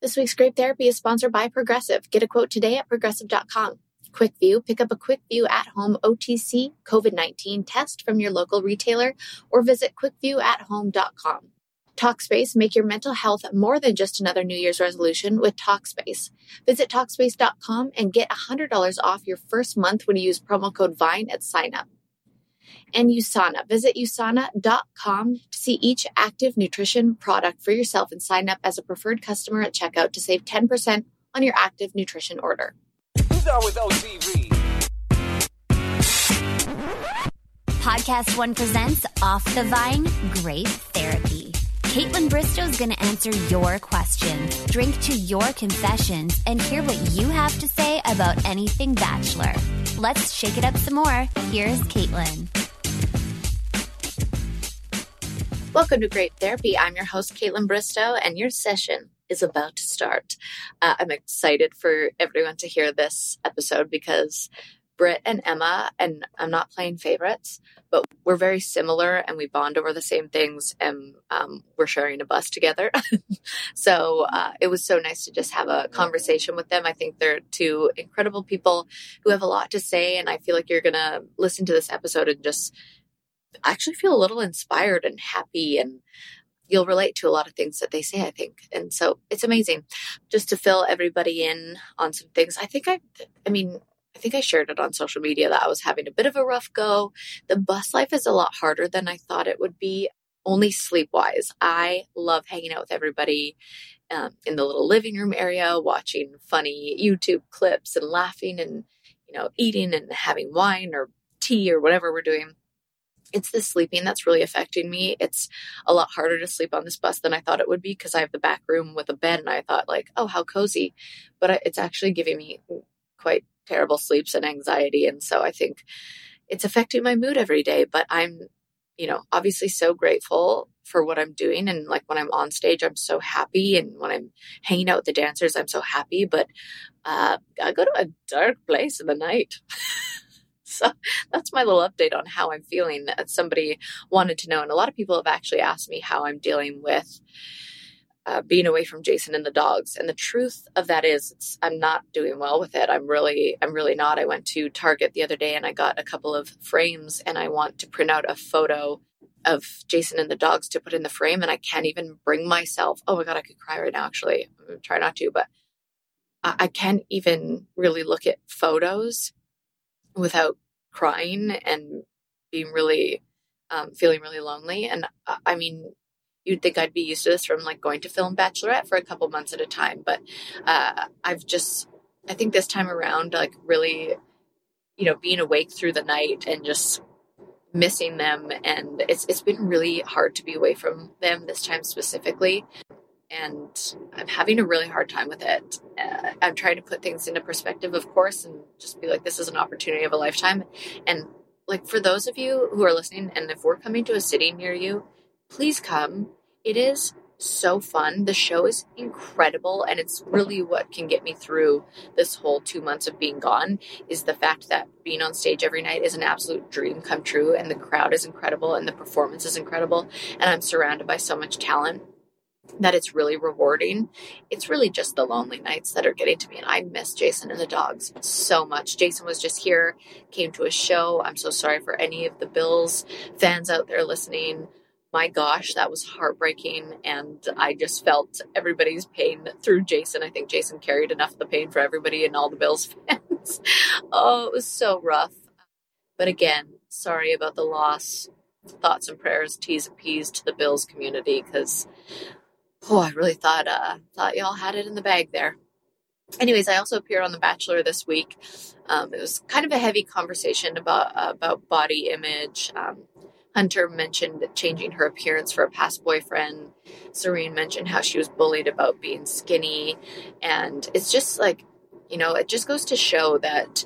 This week's Grape Therapy is sponsored by Progressive. Get a quote today at progressive.com. Quick View. Pick up a Quick View at-home OTC COVID-19 test from your local retailer or visit quickviewathome.com. Talkspace. Make your mental health more than just another New Year's resolution with Talkspace. Visit Talkspace.com and get $100 off your first month when you use promo code VINE at sign up. And USANA. Visit USANA.com to see each active nutrition product for yourself and sign up as a preferred customer at checkout to save 10% on your active nutrition order. With OTV. Podcast One presents Off the Vine Grape Therapy. Caitlin Bristow's going to answer your questions, drink to your confessions, and hear what you have to say about anything Bachelor. Let's shake it up some more. Here's Caitlin. Welcome to Grape Therapy. I'm your host, Caitlin Bristow, and your session is about to start. I'm excited for everyone to hear this episode because Britt and Emma, and I'm not playing favorites, but we're very similar and we bond over the same things, and we're sharing a bus together. So it was so nice to just have a conversation with them. I think they're two incredible people who have a lot to say, and I feel like you're going to listen to this episode and just actually feel a little inspired and happy, and you'll relate to a lot of things that they say, I think. And so it's amazing just to fill everybody in on some things. I think I shared it on social media that I was having a bit of a rough go. The bus life is a lot harder than I thought it would be, only sleep-wise. I love hanging out with everybody in the little living room area, watching funny YouTube clips and laughing and, eating and having wine or tea or whatever we're doing. It's the sleeping that's really affecting me. It's a lot harder to sleep on this bus than I thought it would be because I have the back room with a bed, and I thought oh, how cozy. But it's actually giving me quite terrible sleeps and anxiety. And so I think it's affecting my mood every day, but I'm, obviously so grateful for what I'm doing. And when I'm on stage, I'm so happy. And when I'm hanging out with the dancers, I'm so happy, but I go to a dark place in the night. So that's my little update on how I'm feeling. Somebody wanted to know, and a lot of people have actually asked me how I'm dealing with being away from Jason and the dogs. And the truth of that is I'm not doing well with it. I'm really not. I went to Target the other day and I got a couple of frames, and I want to print out a photo of Jason and the dogs to put in the frame. And I can't even bring myself. Oh my God, I could cry right now. Actually, I'm going to try not to, but I can't even really look at photos without crying and being really, feeling really lonely. And you'd think I'd be used to this from going to film Bachelorette for a couple months at a time. But I think this time around, really, being awake through the night and just missing them. And it's been really hard to be away from them this time specifically. And I'm having a really hard time with it. I'm trying to put things into perspective, of course, and just be this is an opportunity of a lifetime. And for those of you who are listening, and if we're coming to a city near you, please come. It is so fun. The show is incredible. And it's really what can get me through this whole 2 months of being gone is the fact that being on stage every night is an absolute dream come true. And the crowd is incredible and the performance is incredible. And I'm surrounded by so much talent that it's really rewarding. It's really just the lonely nights that are getting to me. And I miss Jason and the dogs so much. Jason was just here, came to a show. I'm so sorry for any of the Bills fans out there listening. My gosh, that was heartbreaking. And I just felt everybody's pain through Jason. I think Jason carried enough of the pain for everybody and all the Bills fans. Oh, it was so rough. But again, sorry about the loss. Thoughts and prayers, T's and P's to the Bills community, because I really thought y'all had it in the bag there. Anyways, I also appeared on The Bachelor this week. It was kind of a heavy conversation about body image. Hunter mentioned changing her appearance for a past boyfriend. Serene mentioned how she was bullied about being skinny. And it's just it just goes to show that,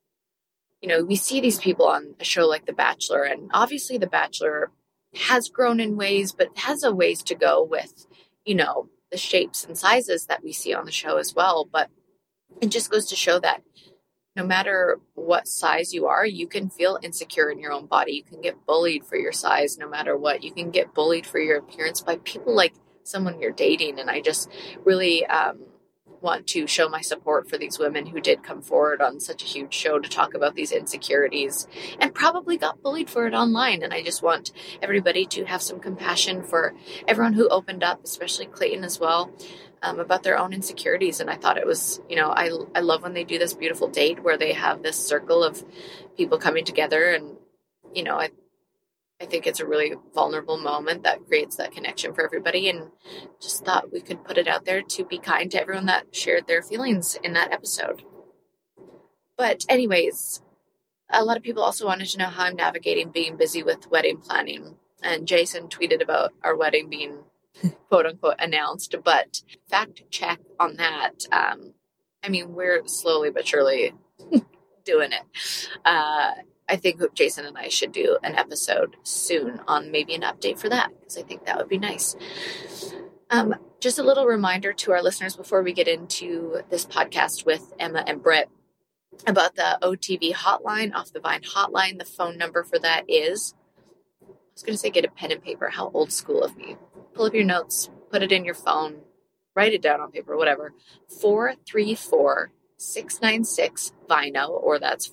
we see these people on a show like The Bachelor, and obviously The Bachelor has grown in ways, but has a ways to go with, the shapes and sizes that we see on the show as well. But it just goes to show that no matter what size you are, you can feel insecure in your own body. You can get bullied for your size no matter what. You can get bullied for your appearance by people someone you're dating. And I just really want to show my support for these women who did come forward on such a huge show to talk about these insecurities and probably got bullied for it online. And I just want everybody to have some compassion for everyone who opened up, especially Clayton as well, about their own insecurities. And I thought it was, I love when they do this beautiful date where they have this circle of people coming together. And, I think it's a really vulnerable moment that creates that connection for everybody, and just thought we could put it out there to be kind to everyone that shared their feelings in that episode. But anyways, a lot of people also wanted to know how I'm navigating being busy with wedding planning. And Jason tweeted about our wedding being quote unquote announced, but fact check on that. We're slowly but surely doing it. I think Jason and I should do an episode soon on maybe an update for that, because I think that would be nice. Just a little reminder to our listeners before we get into this podcast with Emma and Britt about the OTV hotline, Off the Vine hotline. The phone number for that is, I was going to say get a pen and paper. How old school of me. Pull up your notes, put it in your phone, write it down on paper, whatever. 434-696-VINO, or that's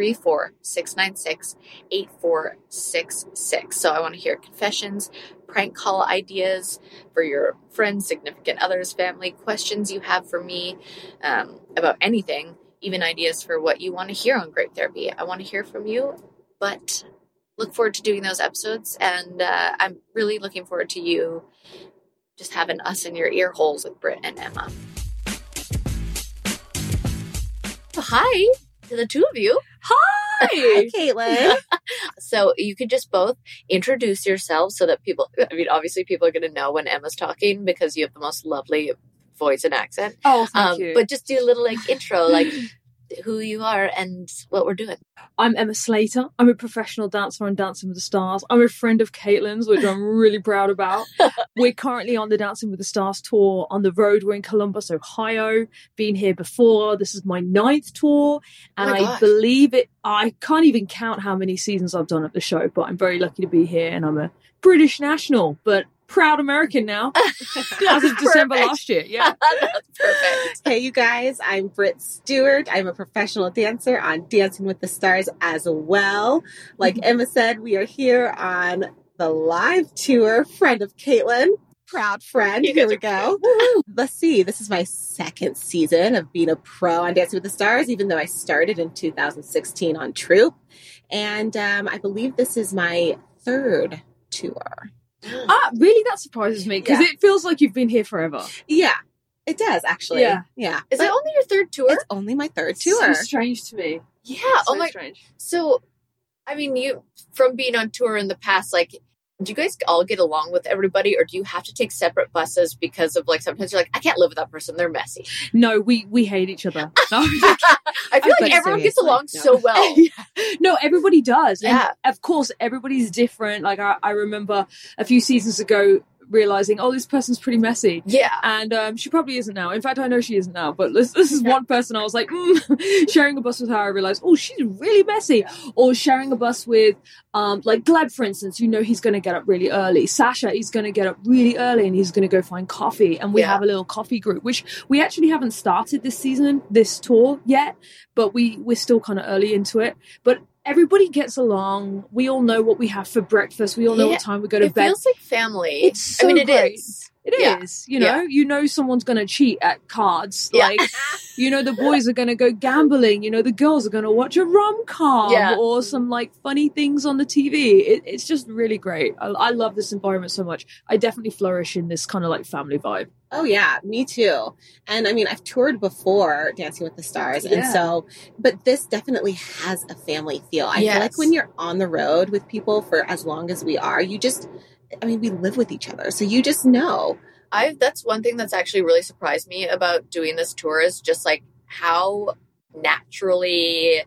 434-696-8466. So I want to hear confessions, prank call ideas for your friends, significant others, family, questions you have for me about anything, even ideas for what you want to hear on Great Therapy. I want to hear from you, but look forward to doing those episodes. And I'm really looking forward to you just having us in your ear holes with Britt and Emma. Hi to the two of you. Hi. Hi, Caitlin. So you could just both introduce yourselves so that obviously people are going to know when Emma's talking because you have the most lovely voice and accent. Oh, thank you. But just do a little intro, who you are and what we're doing. I'm Emma Slater. I'm a professional dancer on Dancing with the Stars. I'm a friend of Caitlin's, which I'm really proud about. We're currently on the Dancing with the Stars tour on the road. We're in Columbus, Ohio. Been here before. This is my 9th tour. And I believe it. I can't even count how many seasons I've done at the show, but I'm very lucky to be here. And I'm a British national, but proud American now. As of December last year. Yeah. That's perfect. Hey, you guys. I'm Britt Stewart. I'm a professional dancer on Dancing with the Stars as well. Like Emma said, we are here on the live tour. Friend of Caitlin. Proud friend. Here we go. Let's see. This is my 2nd season of being a pro on Dancing with the Stars, even though I started in 2016 on Troop. And I believe this is my 3rd tour. Really? That surprises me because it feels like you've been here forever. Yeah, it does actually. Yeah. Is it only your 3rd tour? It's only my 3rd tour. So strange to me. Yeah. So strange. So, you, from being on tour in the past, do you guys all get along with everybody, or do you have to take separate buses because of sometimes you're I can't live with that person, they're messy? No, we hate each other. No. I feel like everyone gets along so well. No, everybody does. Yeah. And of course, everybody's different. I remember a few seasons ago realizing, this person's pretty messy. Yeah. And she probably isn't now. In fact, I know she isn't now. But this is one person I was like, sharing a bus with her, I realized, she's really messy. Yeah. Or sharing a bus with, Gleb, for instance, he's going to get up really early. Sasha, he's going to get up really early and he's going to go find coffee. And we have a little coffee group, which we actually haven't started this tour yet, but we're still kind of early into it. But everybody gets along. We all know what we have for breakfast. We all know what time we go to bed. It feels like family. It's so it great. Is. It is. Someone's going to cheat at cards. The boys are going to go gambling. The girls are going to watch a rom-com or some funny things on the TV. It's just really great. I love this environment so much. I definitely flourish in this kind of family vibe. Oh, yeah, me too. And I've toured before Dancing with the Stars. And but this definitely has a family feel. I feel like when you're on the road with people for as long as we are, we live with each other. So you just know. That's one thing that's actually really surprised me about doing this tour is just how naturally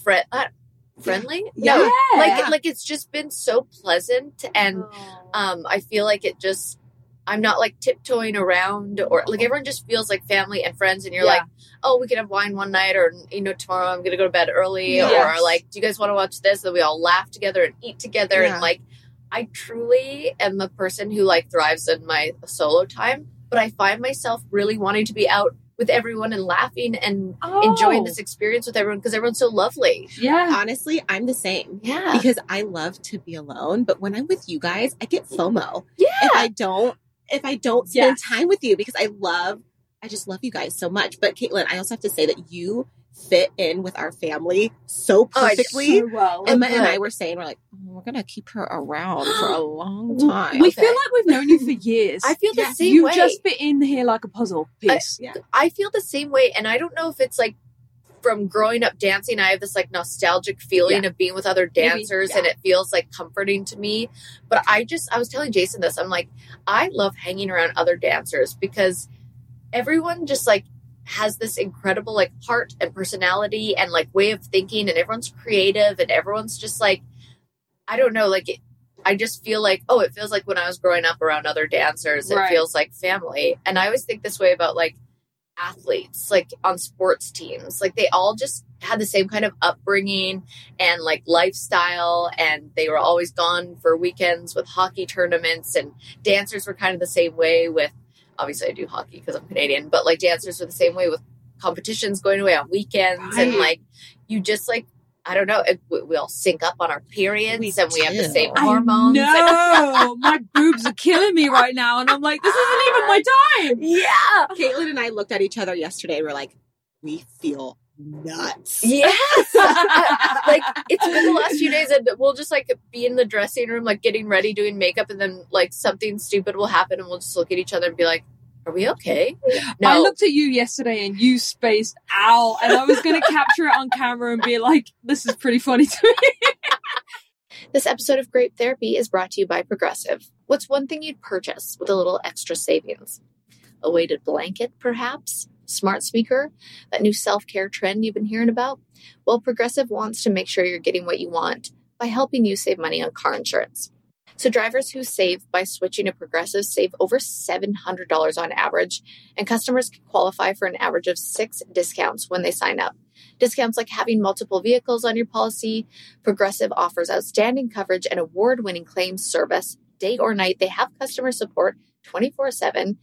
friendly. Yeah. It's just been so pleasant. And I feel like it just, I'm not tiptoeing around or everyone just feels like family and friends. And you're we can have wine one night or, tomorrow I'm going to go to bed early or do you guys want to watch this? And we all laugh together and eat together. And I truly am a person who like thrives in my solo time, but I find myself really wanting to be out with everyone and laughing and enjoying this experience with everyone because everyone's so lovely. Yeah. Honestly, I'm the same. Yeah. Because I love to be alone, but when I'm with you guys, I get FOMO. Yeah. If I don't spend time with you because I just love you guys so much. But Caitlin, I also have to say that you fit in with our family so perfectly. So well. Emma and I were saying, we're like, we're going to keep her around for a long time. We feel like we've known you for years. I feel the same you way. You just fit in here like a puzzle piece. I feel the same way. And I don't know if it's like from growing up dancing, I have this like nostalgic feeling of being with other dancers and it feels like comforting to me. But I was telling Jason this, I'm like, I love hanging around other dancers because everyone just like has this incredible like heart and personality and like way of thinking, and everyone's creative and everyone's just like, I don't know, like I just feel like, it feels like when I was growing up around other dancers, it feels like family. And I always think this way about like athletes, like on sports teams, like they all just had the same kind of upbringing and like lifestyle, and they were always gone for weekends with hockey tournaments, and dancers were kind of the same way with, obviously I do hockey because I'm Canadian, but like dancers were the same way with competitions going away on weekends. And like, you just like, I don't know, we all sync up on our periods and we have the same hormones. No, my boobs are killing me right now. And I'm like, this isn't even my time. Yeah. Caitlin and I looked at each other yesterday and we're like, we feel nuts. Yes. Like it's been the last few days and we'll just like be in the dressing room, like getting ready, doing makeup, and then like something stupid will happen and we'll just look at each other and be like, are we okay? No. I looked at you yesterday and you spaced out, and I was going to capture it on camera and be like, this is pretty funny to me. This episode of Grape Therapy is brought to you by Progressive. What's one thing you'd purchase with a little extra savings? A weighted blanket, perhaps? Smart speaker? That new self-care trend you've been hearing about? Well, Progressive wants to make sure you're getting what you want by helping you save money on car insurance. So drivers who save by switching to Progressive save over $700 on average, and customers can qualify for an average of 6 discounts when they sign up. Discounts like having multiple vehicles on your policy. Progressive offers outstanding coverage and award-winning claims service. Day or night, they have customer support 24/7,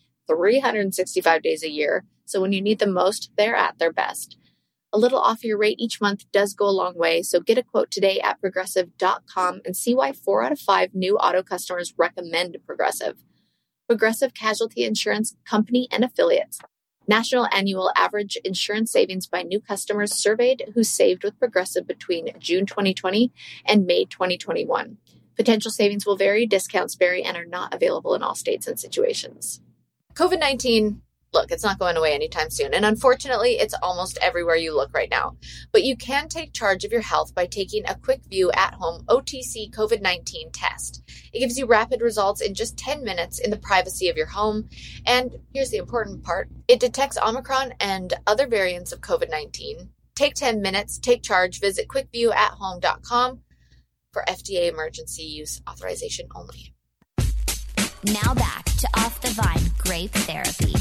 365 days a year. So when you need them most, they're at their best. A little off your rate each month does go a long way, so get a quote today at Progressive.com and see why 4 out of 5 new auto customers recommend Progressive. Progressive Casualty Insurance Company and Affiliates. National annual average insurance savings by new customers surveyed who saved with Progressive between June 2020 and May 2021. Potential savings will vary, discounts vary, and are not available in all states and situations. COVID-19, look, it's not going away anytime soon. And unfortunately, it's almost everywhere you look right now. But you can take charge of your health by taking a quick view at-home OTC COVID-19 test. It gives you rapid results in just 10 minutes in the privacy of your home. And here's the important part. It detects Omicron and other variants of COVID-19. Take 10 minutes, take charge, visit quickviewathome.com for FDA emergency use authorization only. Now back to Off the Vine Grape Therapy.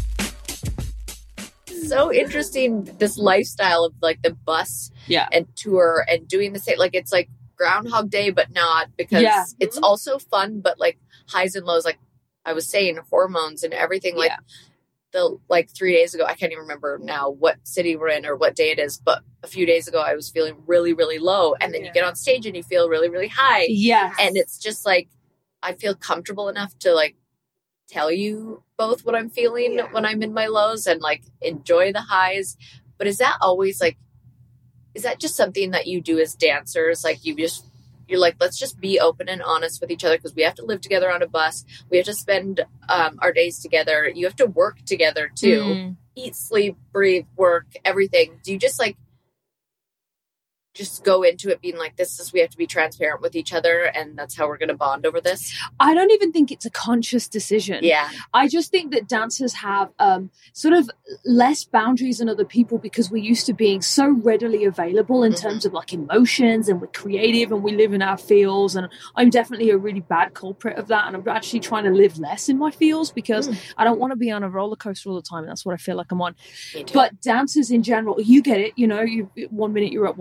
So interesting, this lifestyle of like the bus and tour and doing the same, like it's like Groundhog Day, but not, because it's also fun, but like highs and lows, like I was saying, hormones and everything. Like the 3 days ago, I can't even remember now what city we're in or what day it is, but a few days ago I was feeling really, really low, and then you get on stage and you feel really, really high. And it's just like I feel comfortable enough to like tell you both what I'm feeling when I'm in my lows and like enjoy the highs. But is that always like, is that just something that you do as dancers? Like you're like, let's just be open and honest with each other because we have to live together on a bus. We have to spend our days together. You have to work together too. Eat, sleep, breathe, work, everything. Do you just like, just go into it being like, we have to be transparent with each other and that's how we're going to bond over this? I don't even think it's a conscious decision. I just think that dancers have sort of less boundaries than other people because we're used to being so readily available in terms of like emotions, and we're creative and we live in our feels. And I'm definitely a really bad culprit of that. And I'm actually trying to live less in my feels because I don't want to be on a roller coaster all the time. And that's what I feel like I'm on. But dancers in general, you get it, you know, 1 minute you're up, 1 minute you're down.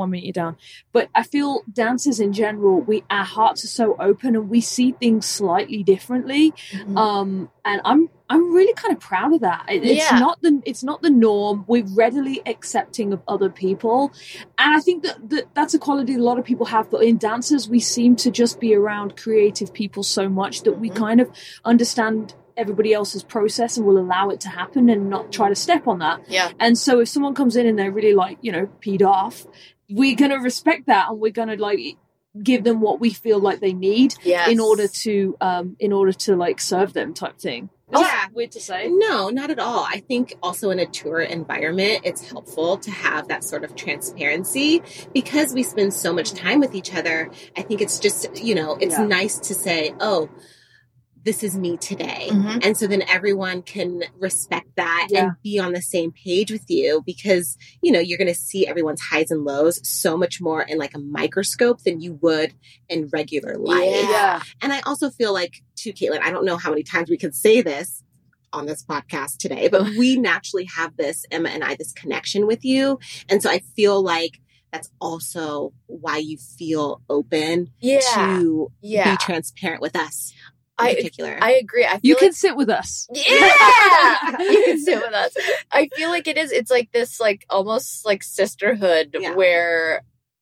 down. But I feel dancers in general, our hearts are so open and we see things slightly differently. And I'm really kind of proud of that. It's not the norm. We're readily accepting of other people, and I think that's a quality a lot of people have. But in dancers, we seem to just be around creative people so much that we kind of understand everybody else's process and will allow it to happen and not try to step on that. Yeah. And so if someone comes in and they're really like, peed off, we're gonna respect that and we're gonna like give them what we feel like they need in order to like serve them type thing. Yeah. Weird to say. No, not at all. I think also in a tour environment, it's helpful to have that sort of transparency because we spend so much time with each other. I think it's just, it's nice to say, oh, this is me today. And so then everyone can respect that and be on the same page with you because, you're going to see everyone's highs and lows so much more in like a microscope than you would in regular life. Yeah. And I also feel like, too, Caitlin, I don't know how many times we could say this on this podcast today, but we naturally have this, Emma and I, this connection with you. And so I feel like that's also why you feel open to be transparent with us. In particular. I agree. You can sit with us. Yeah, you can sit with us. I feel like it's like this, like almost like sisterhood where,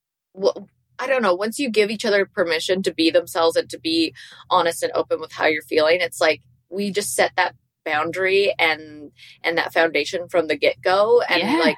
I don't know. Once you give each other permission to be themselves and to be honest and open with how you're feeling, it's like we just set that boundary and that foundation from the get go. And like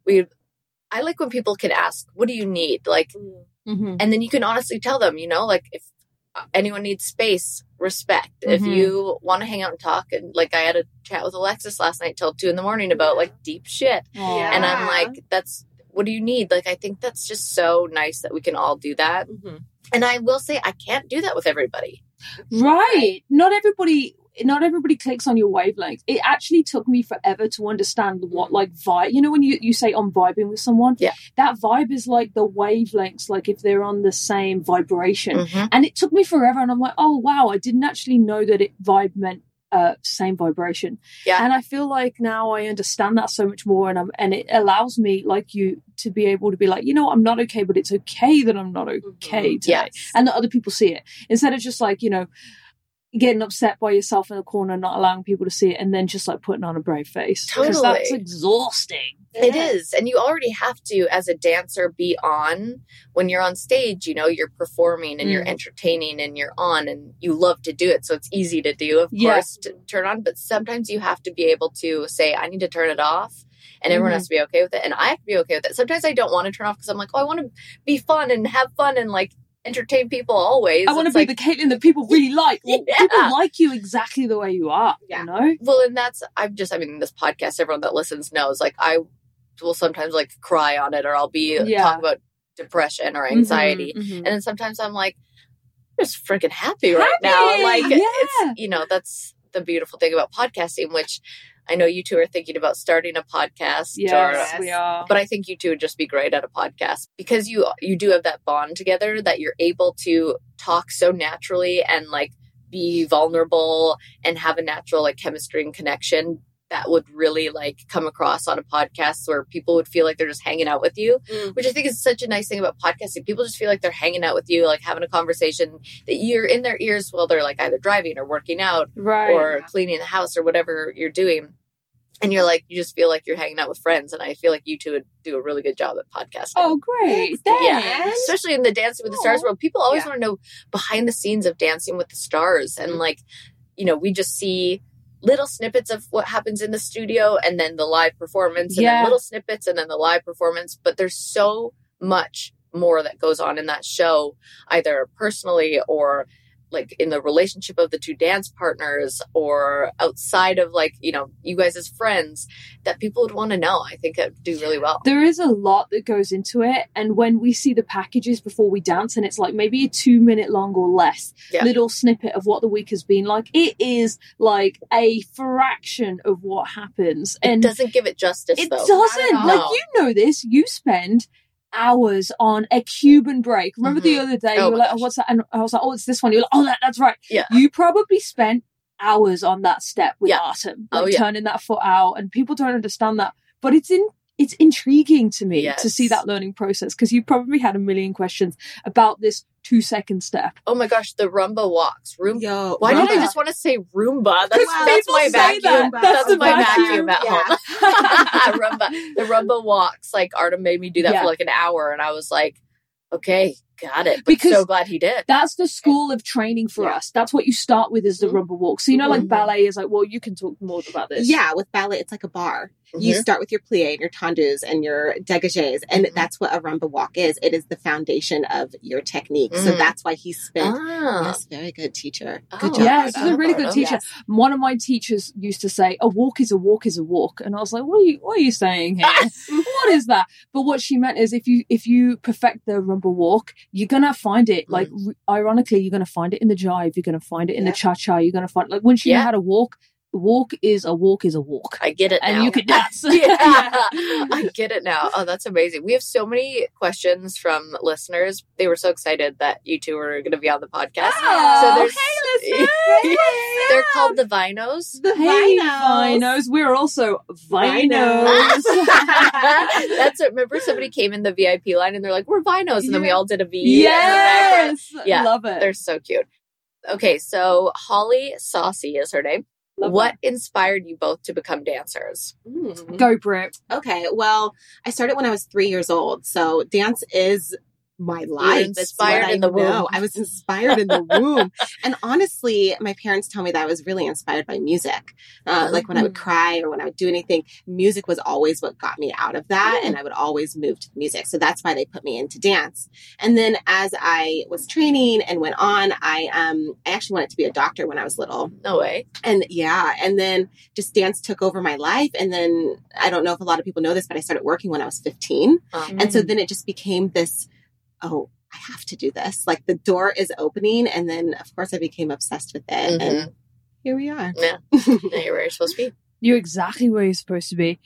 I like when people can ask, "What do you need?" Like, and then you can honestly tell them, like if anyone needs space, respect. If you want to hang out and talk, and like I had a chat with Alexis last night till 2 a.m. about like deep shit. And I'm like, what do you need? Like, I think that's just so nice that we can all do that. And I will say, I can't do that with everybody. Right. Not everybody clicks on your wavelength. It actually took me forever to understand what like vibe, when you say I'm vibing with someone, that vibe is like the wavelengths, like if they're on the same vibration. And it took me forever. And I'm like, oh wow, I didn't actually know that vibe meant same vibration. And I feel like now I understand that so much more, and it allows me, like you, to be able to be like, I'm not okay, but it's okay that I'm not okay today, and that other people see it, instead of just like getting upset by yourself in the corner, not allowing people to see it, and then just like putting on a brave face. Totally. Because that's exhausting. It is. And you already have to, as a dancer, be on when you're on stage. You're performing and you're entertaining and you're on and you love to do it. So it's easy to do, of course, to turn on. But sometimes you have to be able to say, I need to turn it off. And everyone has to be okay with it. And I have to be okay with it. Sometimes I don't want to turn off because I'm like, I want to be fun and have fun and like entertain people always. I want to be the Caitlin that people really like. Well, people like you exactly the way you are, Well, and that's, this podcast, everyone that listens knows, like I will sometimes like cry on it, or I'll be talking about depression or anxiety. And then sometimes I'm like, I'm just freaking happy right now. And like, it's, that's the beautiful thing about podcasting, which I know you two are thinking about starting a podcast. Yes, we are. But I think you two would just be great at a podcast because you do have that bond together that you're able to talk so naturally and like be vulnerable and have a natural like chemistry and connection that would really like come across on a podcast where people would feel like they're just hanging out with you, which I think is such a nice thing about podcasting. People just feel like they're hanging out with you, like having a conversation that you're in their ears while they're like either driving or working out or cleaning the house or whatever you're doing. And you're like, you just feel like you're hanging out with friends. And I feel like you two would do a really good job at podcasting. Oh, great. Thanks. Yeah. Especially in the Dancing with the Stars world. People always want to know behind the scenes of Dancing with the Stars. And like, we just see little snippets of what happens in the studio and then the live performance and then little snippets and then the live performance. But there's so much more that goes on in that show, either personally or like in the relationship of the two dance partners or outside of like, you guys as friends, that people would want to know. I think it would do really well. There is a lot that goes into it. And when we see the packages before we dance and it's like maybe a 2-minute long or less little snippet of what the week has been like, it is like a fraction of what happens. And it doesn't give it justice, it though. Doesn't. Like, this, you spend hours on a Cuban break. Remember the other day you were like, what's that? And I was like, it's this one. You're like, that's right. Yeah. You probably spent hours on that step with Artem, turning that foot out, and people don't understand that. But it's it's intriguing to me Yes. to see that learning process, because you probably had a million questions about this 2-second step. Oh my gosh, the Rumba walks. Yo, Why did I Rumba. just want to say Roomba? That's people my say vacuum. that. That's the my vacuum. vacuum at Yeah. home. Rumba. The Rumba walks. Like Artem made me do that Yeah. for like an hour, and I was like, okay, got it. But Because so glad he did. That's the school of training for Yeah. us. That's what you start with, is the Rumba walk. So, you know, like Mhm. ballet is like, well, you can talk more about this. Yeah, with ballet, it's like a bar. You Mhm. start with your plie and your tendus and your dégagés, and Mhm. that's what a rumba walk is. It is the foundation of your technique. So Mm. that's why he spent. Ah. Yes, very good teacher. Oh, Good job. Yeah, Artem. she's a really good Artem. teacher. Yes. One of my teachers used to say, "A walk is a walk is a walk," and I was like, "What are you saying here? What is that?" But what she meant is, if you perfect the Rumba walk, you're gonna find it. Like, ironically, you're gonna find it in the jive. You're gonna find it in the cha cha. You're gonna find, like, once you know Yeah. how to walk. Walk is a walk is a walk, I get it now. and you can dance. Yeah, I get it now. Oh, that's amazing. We have so many questions from listeners. They were so excited that you two were going to be on the podcast. Oh, hey, listeners. They're called the Vinos. The Hey, Vinos. Vinos. We're also Vinos. Vinos. That's it. Remember, somebody came in the VIP line and they're like, "We're Vinos," and then we all did a V. in the background. Yes, Yeah, love it. They're so cute. Okay, so Holly Saucy is her name. Love What inspired you both to become dancers? Mm. Go, Brit. Okay, well, I started when I was 3 years old, so dance is my life. It's inspired what in the I know. womb. I was inspired in the womb. And honestly, my parents tell me that I was really inspired by music. Like when I would cry or when I would do anything, music was always what got me out of that. And I would always move to the music. So that's why they put me into dance. And then as I was training and went on, I actually wanted to be a doctor when I was little. No way. And yeah, and then just dance took over my life. And then I don't know if a lot of people know this, but I started working when I was 15. And so then it just became this, oh, I have to do this. Like the door is opening. And then, of course, I became obsessed with it. And here we are. Yeah. Now you're where you're supposed to be. You're exactly where you're supposed to be.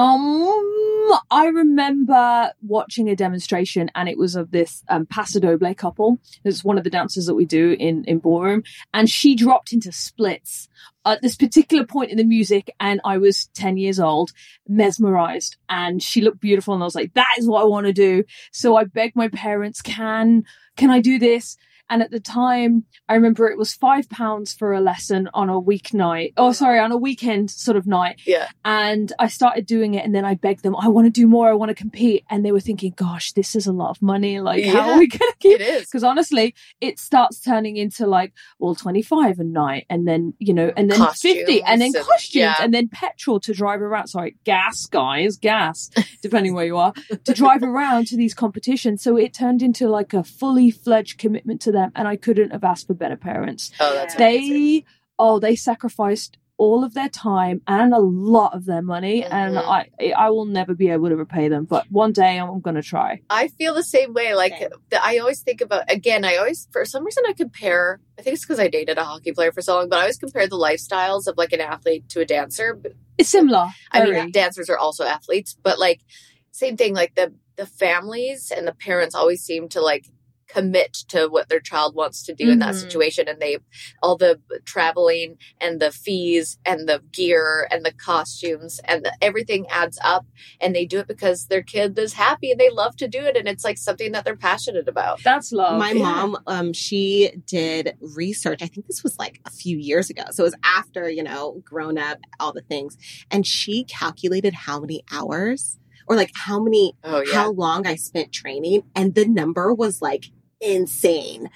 I remember watching a demonstration, and it was of this Paso Doble couple. It's one of the dances that we do in ballroom, and she dropped into splits at this particular point in the music, and I was 10 years old, mesmerized, and she looked beautiful, and I was like, that is what I want to do. So I begged my parents, can I do this? And at the time, I remember it was £5 for a lesson on a weeknight. Oh, sorry, on a weekend sort of night. Yeah. And I started doing it, and then I begged them, I want to do more, I want to compete. And they were thinking, gosh, this is a lot of money. Like, how are we going to keep It is. Because honestly, it starts turning into like, well, 25 a night, and then, and then 50, and then Costumes, costumes, yeah. and then petrol to drive around. Sorry, gas, guys, gas, depending where you are, to drive around to these competitions. So it turned into like a fully fledged commitment to them, and I couldn't have asked for better parents. Oh, that's amazing. They sacrificed all of their time and a lot of their money, and I will never be able to repay them, but one day I'm going to try. I feel the same way. Like, Same. I always think about, again, for some reason I compare, I think it's because I dated a hockey player for so long, but I always compare the lifestyles of like an athlete to a dancer. But, It's similar. I very. mean, dancers are also athletes, but like, same thing, like the families and the parents always seem to like commit to what their child wants to do in that situation, and they all the traveling and the fees and the gear and the costumes and everything adds up, and they do it because their kid is happy and they love to do it, and it's like something that they're passionate about. That's love. My mom, she did research. I think this was like a few years ago. So it was after, grown up, all the things. And she calculated how many hours or like how long I spent training. And the number was like insane.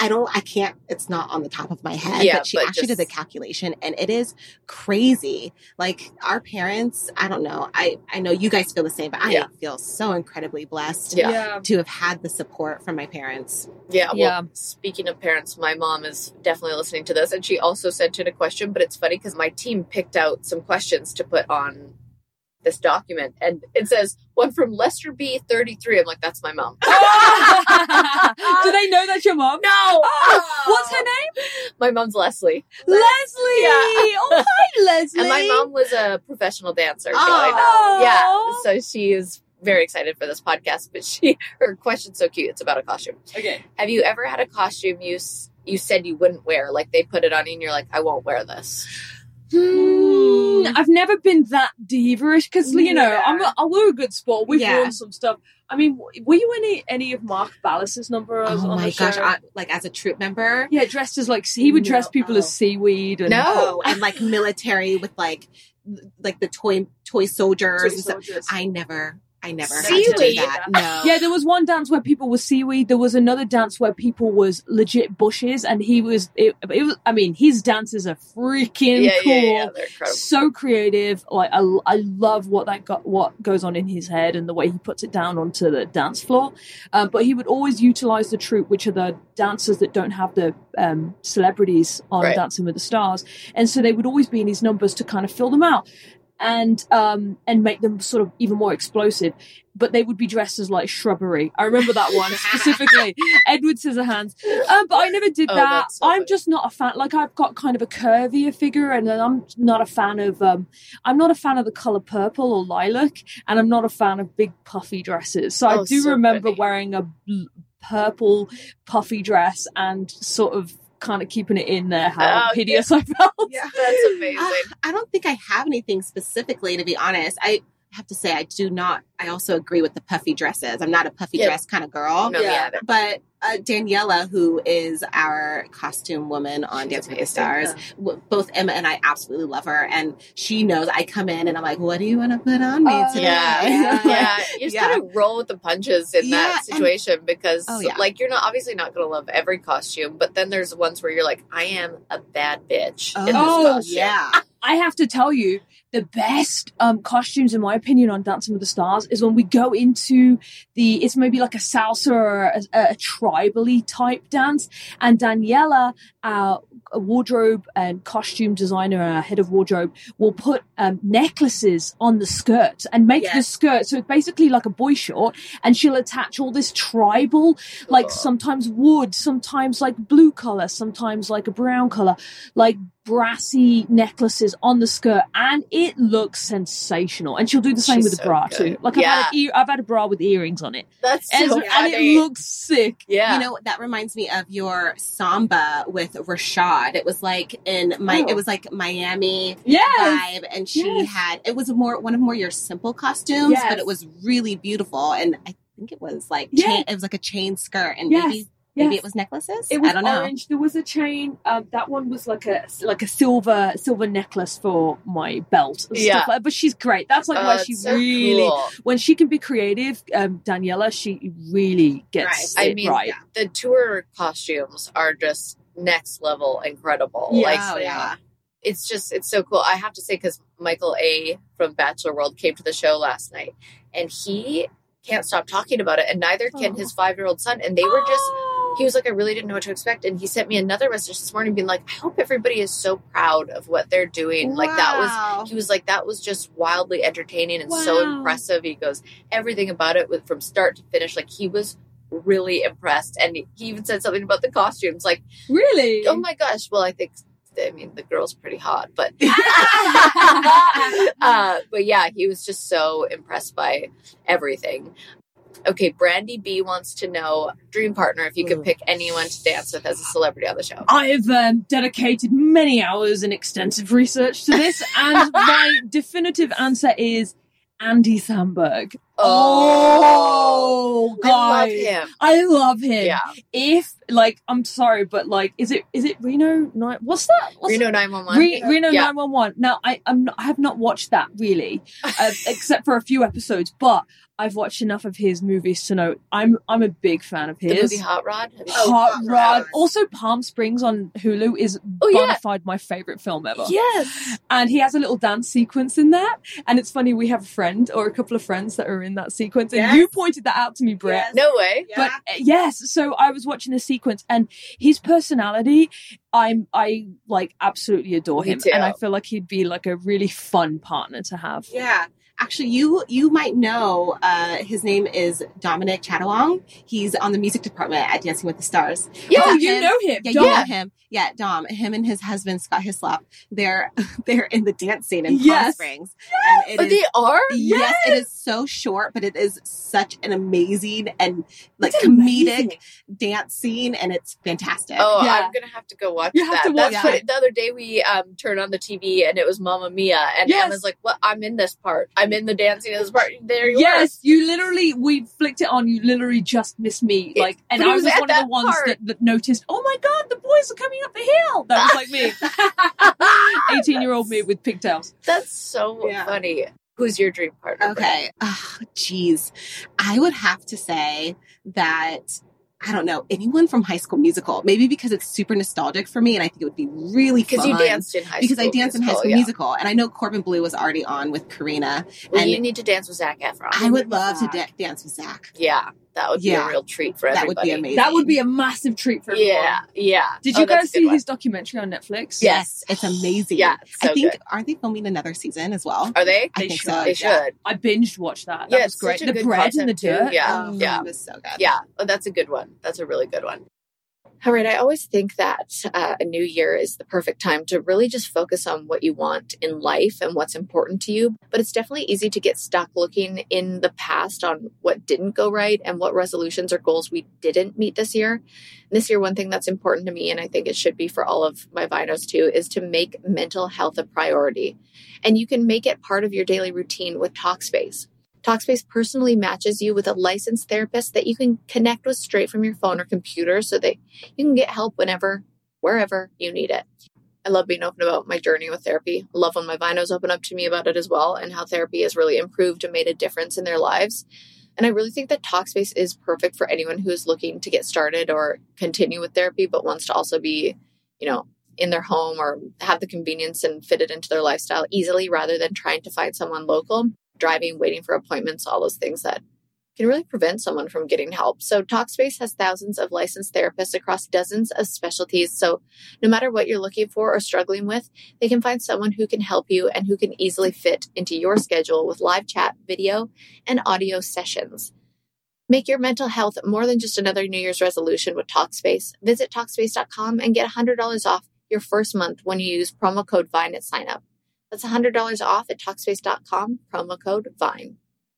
It's not on the top of my head, but she actually did the calculation, and it is crazy. Like our parents, I don't know. I know you guys feel the same, but I feel so incredibly blessed to have had the support from my parents. Yeah. Well, speaking of parents, my mom is definitely listening to this, and she also sent in a question, but it's funny because my team picked out some questions to put on this document, and it says one from Lester B 33. I'm like, that's my mom. Do they know that's your mom? No. Oh, what's her name? My mom's Leslie. Leslie. Yeah. Oh, hi, Leslie. And my mom was a professional dancer. So Oh. so she is very excited for this podcast, but her question's so cute. It's about a costume. Okay. Have you ever had a costume you said you wouldn't wear? Like they put it on you and you're like, I won't wear this. I've never been that diva-ish because you know we're a good sport. We've worn some stuff. I mean, were you any of Mark Ballas's numbers? Oh on my the show? gosh! Like as a troop member, yeah, dressed as like he would dress people as seaweed and and like military with like the toy soldiers. I never had to do that. No. Yeah, there was one dance where people were seaweed. There was another dance where people was legit bushes, and he was. It was. I mean, his dances are freaking cool. Yeah, they're incredible. So creative. Like I love what goes on in his head and the way he puts it down onto the dance floor. But he would always utilize the troupe, which are the dancers that don't have the celebrities on Dancing with the Stars, and so they would always be in his numbers to kind of fill them out. And make them sort of even more explosive, but they would be dressed as like shrubbery. I remember that one specifically, Edward Scissorhands. But I never did that. So I'm just not a fan. Like I've got kind of a curvier figure, and I'm not a fan of. I'm not a fan of the color purple or lilac, and I'm not a fan of big puffy dresses. So I do remember wearing a purple puffy dress and sort of kind of keeping it in there how hideous I felt. Yeah, that's amazing. I don't think I have anything specifically, to be honest. I have to say I also agree with the puffy dresses. I'm not a puffy dress kind of girl. No, but Daniela, who is our costume woman on Dancing with the Stars, both Emma and I absolutely love her. And she knows I come in and I'm like, what do you want to put on me today? Yeah. You just gotta roll with the punches in that situation because like you're obviously not gonna love every costume, but then there's ones where you're like, I am a bad bitch in this costume. Yeah. I have to tell you, the best costumes, in my opinion, on Dancing with the Stars is when we go into it's maybe like a salsa or a tribal-y type dance. And Daniela, our wardrobe and costume designer, our head of wardrobe, will put necklaces on the skirts and make the skirt. So it's basically like a boy short. And she'll attach all this tribal, like sometimes wood, sometimes like blue color, sometimes like a brown color, like brassy necklaces on the skirt, and it looks sensational. And she'll do the same with the bra too. Like I've had a bra with earrings on it. That's so funny. And it looks sick. Yeah. You know, that reminds me of your samba with Rashad. It was like it was like Miami vibe, and she had it was one of your simple costumes, but it was really beautiful. And I think it was like it was like a chain skirt, and maybe it was necklaces. It was I don't know. orange. There was a chain. That one was like a silver necklace for my belt. And stuff like, but she's great. That's like why she really, when she can be creative, Daniela, she really gets it right. The tour costumes are just next level incredible. It's so cool. I have to say, because Michael A. from Bachelor World came to the show last night, and he can't stop talking about it, and neither can his 5-year-old son. And they were just, he was like, I really didn't know what to expect. And he sent me another message this morning being like, I hope everybody is so proud of what they're doing. Wow. Like he was like, that was just wildly entertaining and so impressive. He goes, everything about it from start to finish, like he was really impressed. And he even said something about the costumes, like, really? Oh my gosh. Well, I mean, the girl's pretty hot, but but yeah, he was just so impressed by everything. Okay, Brandy B wants to know, dream partner, if you could pick anyone to dance with as a celebrity on the show. I've dedicated many hours and extensive research to this, and my definitive answer is Andy Samberg. Oh, God. I love him. Yeah. If, like, I'm sorry, but, like, is it Reno 9? What's that? Reno 911. Reno 911. Now, I have not watched that, really, except for a few episodes, but I've watched enough of his movies to know I'm a big fan of his. The movie Hot Rod? Hot Rod. Also, Palm Springs on Hulu is bona fide my favorite film ever. Yes. And he has a little dance sequence in that. And it's funny, we have a friend or a couple of friends that are in that sequence. And you pointed that out to me, Brett. Yes. No way. But yes, so I was watching the sequence, and his personality, I like absolutely adore him. Too. And I feel like he'd be like a really fun partner to have. Yeah. Actually, you might know his name is Dominic Chatawong. He's on the music department at Dancing with the Stars. Yeah, you know him. Yeah, you know him. Yeah, Dom. Him and his husband Scott Hislop. They're in the dance scene in Palm Springs. Yes. And they are. Yes, it is so short, but it is such an amazing and like comedic dance scene, and it's fantastic. Oh, Yeah. I'm gonna have to go watch You have that. to watch That's it. what, the other day we turned on the TV and it was Mamma Mia, and Yes. Emma's like, "What? I'm in this part. I'm in the dancing in this part." There you Yes, you literally, we flicked it on, you literally just missed me. Like, and but it I was was at one of that the ones part. that noticed, oh my God, the boys are coming up the hill. That was like me. were. 18-year-old me with pigtails. That's so Yeah. funny. Who's your dream partner? Okay. Oh, geez. I would have to say that, I don't know, anyone from High School Musical. Maybe because it's super nostalgic for me, and I think it would be really fun. Because you danced in High School Because I danced in High School yeah. Musical, and I know Corbin Bleu was already on with Karina. Well, and you need to dance with Zac Efron. I would love to dance with Zach. Yeah, that would be Yeah. a real treat for That everybody. would be amazing. That would be a massive treat for everyone. Yeah, yeah. Did Oh, you that's guys a good see one. his documentary on Netflix? Yes, it's amazing. Yeah, it's so I think, good. aren't they filming another season as well? Are they? I They think should. so. They yeah. should. I binged watched that. Yeah, That was it's great. such a The good bread and the concept, too. dirt. Yeah, Oh, yeah. it was so good. Yeah, oh, that's a good one. That's a really good one. All right, I always think that a new year is the perfect time to really just focus on what you want in life and what's important to you. But it's definitely easy to get stuck looking in the past on what didn't go right and what resolutions or goals we didn't meet this year. And this year, one thing that's important to me, and I think it should be for all of my Vinos too, is to make mental health a priority. And you can make it part of your daily routine with Talkspace. Talkspace personally matches you with a licensed therapist that you can connect with straight from your phone or computer so that you can get help whenever, wherever you need it. I love being open about my journey with therapy. I love when my Vinos open up to me about it as well and how therapy has really improved and made a difference in their lives. And I really think that Talkspace is perfect for anyone who is looking to get started or continue with therapy, but wants to also be, in their home or have the convenience and fit it into their lifestyle easily rather than trying to find someone local. Driving, waiting for appointments, all those things that can really prevent someone from getting help. So Talkspace has thousands of licensed therapists across dozens of specialties. So no matter what you're looking for or struggling with, they can find someone who can help you and who can easily fit into your schedule with live chat, video, and audio sessions. Make your mental health more than just another New Year's resolution with Talkspace. Visit Talkspace.com and get $100 off your first month when you use promo code VINE at sign up. That's $100 off at Talkspace.com, promo code VINE.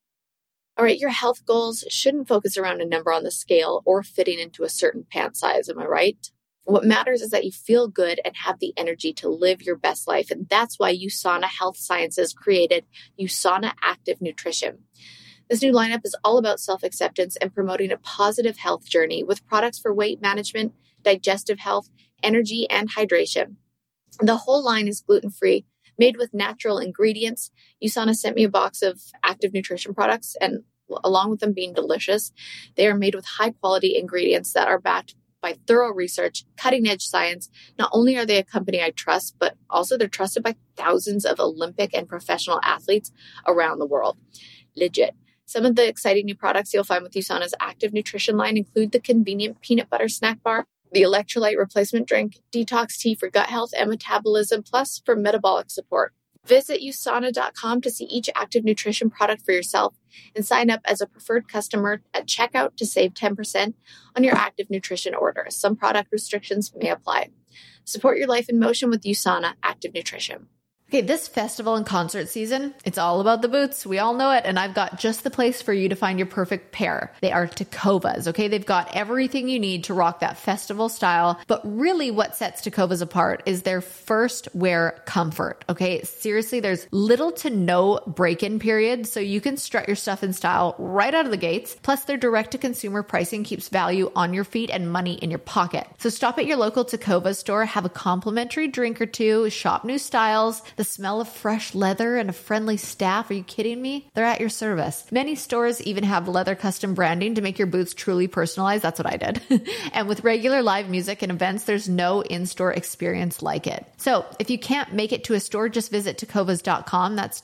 All right, your health goals shouldn't focus around a number on the scale or fitting into a certain pant size, am I right? What matters is that you feel good and have the energy to live your best life, and that's why USANA Health Sciences created USANA Active Nutrition. This new lineup is all about self-acceptance and promoting a positive health journey with products for weight management, digestive health, energy, and hydration. The whole line is gluten-free, made with natural ingredients. USANA sent me a box of active nutrition products, and along with them being delicious, they are made with high-quality ingredients that are backed by thorough research, cutting-edge science. Not only are they a company I trust, but also they're trusted by thousands of Olympic and professional athletes around the world. Legit. Some of the exciting new products you'll find with USANA's active nutrition line include the convenient peanut butter snack bar, the electrolyte replacement drink, detox tea for gut health and metabolism, plus for metabolic support. Visit USANA.com to see each active nutrition product for yourself and sign up as a preferred customer at checkout to save 10% on your active nutrition order. Some product restrictions may apply. Support your life in motion with USANA Active Nutrition. Okay, this festival and concert season, it's all about the boots. We all know it. And I've got just the place for you to find your perfect pair. They are Tecovas, okay? They've got everything you need to rock that festival style. But really what sets Tecovas apart is their first wear comfort, okay? Seriously, there's little to no break-in period, so you can strut your stuff in style right out of the gates. Plus, their direct-to-consumer pricing keeps value on your feet and money in your pocket. So stop at your local Tecovas store, have a complimentary drink or two, shop new styles, the smell of fresh leather and a friendly staff. Are you kidding me? They're at your service. Many stores even have leather custom branding to make your boots truly personalized. That's what I did. And with regular live music and events, there's no in-store experience like it. So if you can't make it to a store, just visit tecovas.com. That's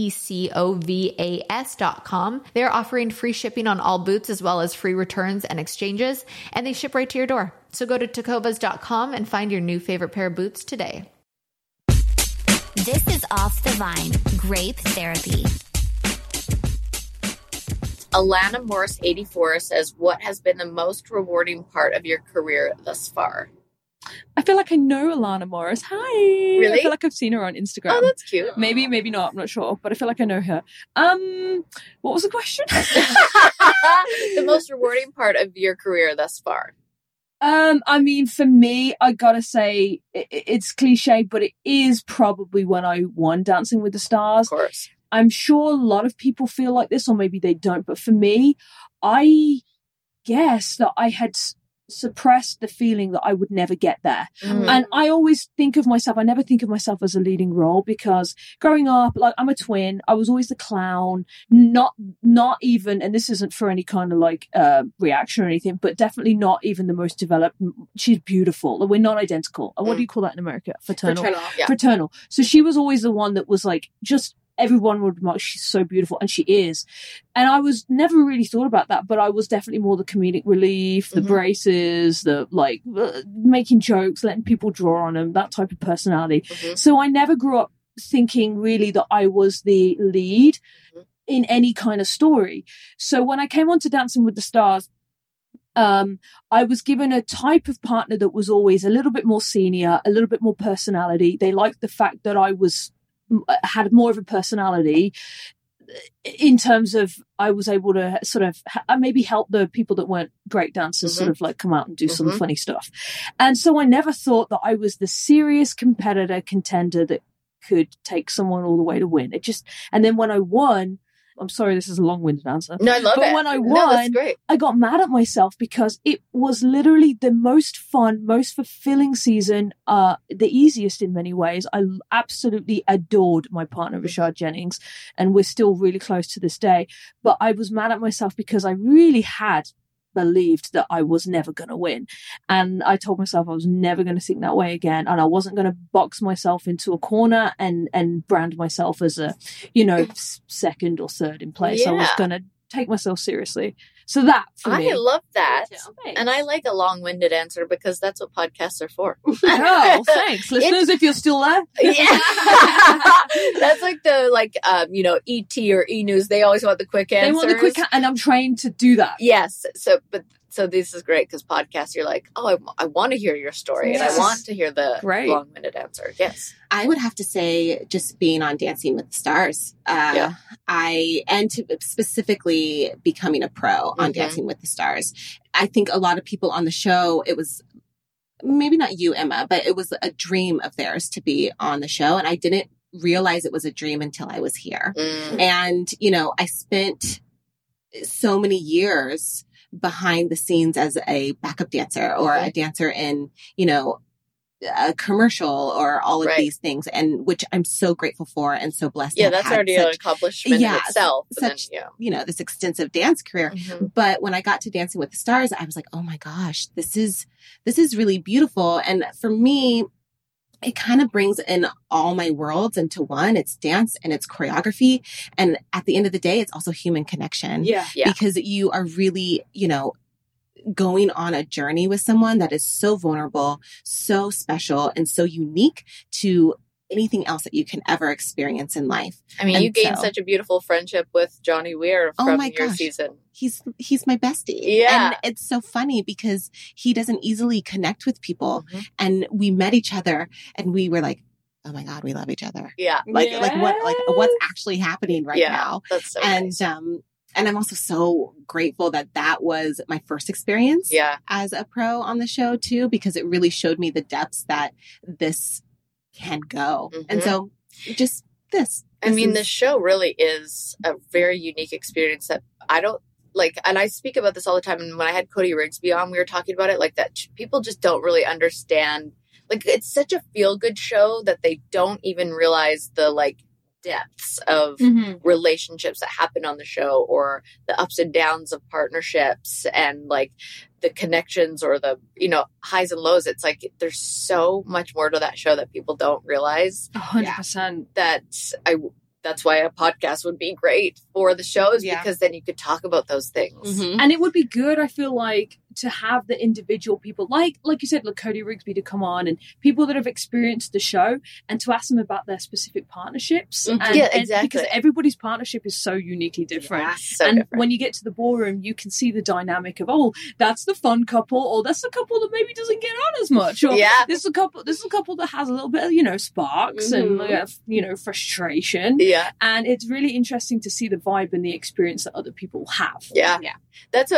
TECOVAS.com. They're offering free shipping on all boots as well as free returns and exchanges, and they ship right to your door. So go to tecovas.com and find your new favorite pair of boots today. This is Off the Vine, Grape Therapy. Alana Morris 84 says, what has been the most rewarding part of your career thus far? I feel like I know Alana Morris. Hi. Really? I feel like I've seen her on Instagram. Oh, that's cute. Maybe not. I'm not sure. But I feel like I know her. What was the question? The most rewarding part of your career thus far. I mean, for me, I gotta say, it's cliche, but it is probably when I won Dancing with the Stars. Of course. I'm sure a lot of people feel like this, or maybe they don't. But for me, I guess that I had suppressed the feeling that I would never get there. And I always think of myself, I never think of myself as a leading role, because growing up, like, I'm a twin, I was always the clown, not even, and this isn't for any kind of like reaction or anything, but definitely not even the most developed. She's beautiful. We're not identical. What do you call that in America? Fraternal. Yeah. Fraternal. So she was always the one that was like, just everyone would remark, she's so beautiful, and she is. And I was never really thought about that, but I was definitely more the comedic relief, the braces, the like making jokes, letting people draw on them, that type of personality. So I never grew up thinking really that I was the lead in any kind of story. So when I came on to Dancing with the Stars, I was given a type of partner that was always a little bit more senior, a little bit more personality. They liked the fact that I had more of a personality in terms of I was able to sort of maybe help the people that weren't great dancers sort of like come out and do some funny stuff. And so I never thought that I was the serious contender that could take someone all the way to win. And then when I won, I'm sorry, this is a long-winded answer. No, I love it. But when I won, that's great. I got mad at myself because it was literally the most fun, most fulfilling season, the easiest in many ways. I absolutely adored my partner, Rashad Jennings, and we're still really close to this day. But I was mad at myself because I really had believed that I was never going to win. And I told myself I was never going to think that way again. And I wasn't going to box myself into a corner and brand myself as a, second or third in place. I was going to take myself seriously. So that for me. I love that. And I like a long-winded answer because that's what podcasts are for. Oh, thanks. Listeners, if you're still there. Yeah. That's like the ET or E-News. They always want the quick answers. They want the quick and I'm trained to do that. Yes. So this is great because podcasts, you're like, oh, I want to hear your story and I want to hear the long-winded answer. Yes. I would have to say just being on Dancing with the Stars. Specifically becoming a pro on Dancing with the Stars. I think a lot of people on the show, it was maybe not you, Emma, but it was a dream of theirs to be on the show. And I didn't realize it was a dream until I was here. And, I spent so many years behind the scenes as a backup dancer or a dancer in, a commercial or all of these things, and which I'm so grateful for and so blessed. Yeah, that's already an accomplishment in itself. Such, this extensive dance career. But when I got to Dancing with the Stars, I was like, oh my gosh, this is really beautiful. And for me, it kind of brings in all my worlds into one. It's dance and it's choreography. And at the end of the day, it's also human connection. Yeah. Because you are really, going on a journey with someone that is so vulnerable, so special, and so unique to anything else that you can ever experience in life. I mean, you gained such a beautiful friendship with Johnny Weir from your season. He's my bestie. Yeah. And it's so funny because he doesn't easily connect with people. And we met each other and we were like, oh my God, we love each other. Yeah. What's actually happening right now. That's so nice. And I'm also so grateful that was my first experience as a pro on the show too, because it really showed me the depths that this can go. And so just this. I mean, this show really is a very unique experience that I don't like. And I speak about this all the time. And when I had Cody Rigsby on, we were talking about it like that. People just don't really understand. Like, it's such a feel-good show that they don't even realize the depths of relationships that happen on the show, or the ups and downs of partnerships, and the connections or the highs and lows. It's like there's so much more to that show that people don't realize. 100%. That's why a podcast would be great for the shows, because then you could talk about those things. And it would be good, I feel like, to have the individual people like you said, like Cody Rigsby to come on and people that have experienced the show and to ask them about their specific partnerships. Mhm. And, Yeah, and exactly. because everybody's partnership is so uniquely different. Yeah, So and different. when you get to the ballroom, you can see the dynamic of, oh, that's the fun couple, or that's the couple that maybe doesn't get on as much, or Yeah. this is a couple that has a little bit of, sparks and frustration. Yeah. And it's really interesting to see the vibe and the experience that other people have. Yeah. Yeah. That's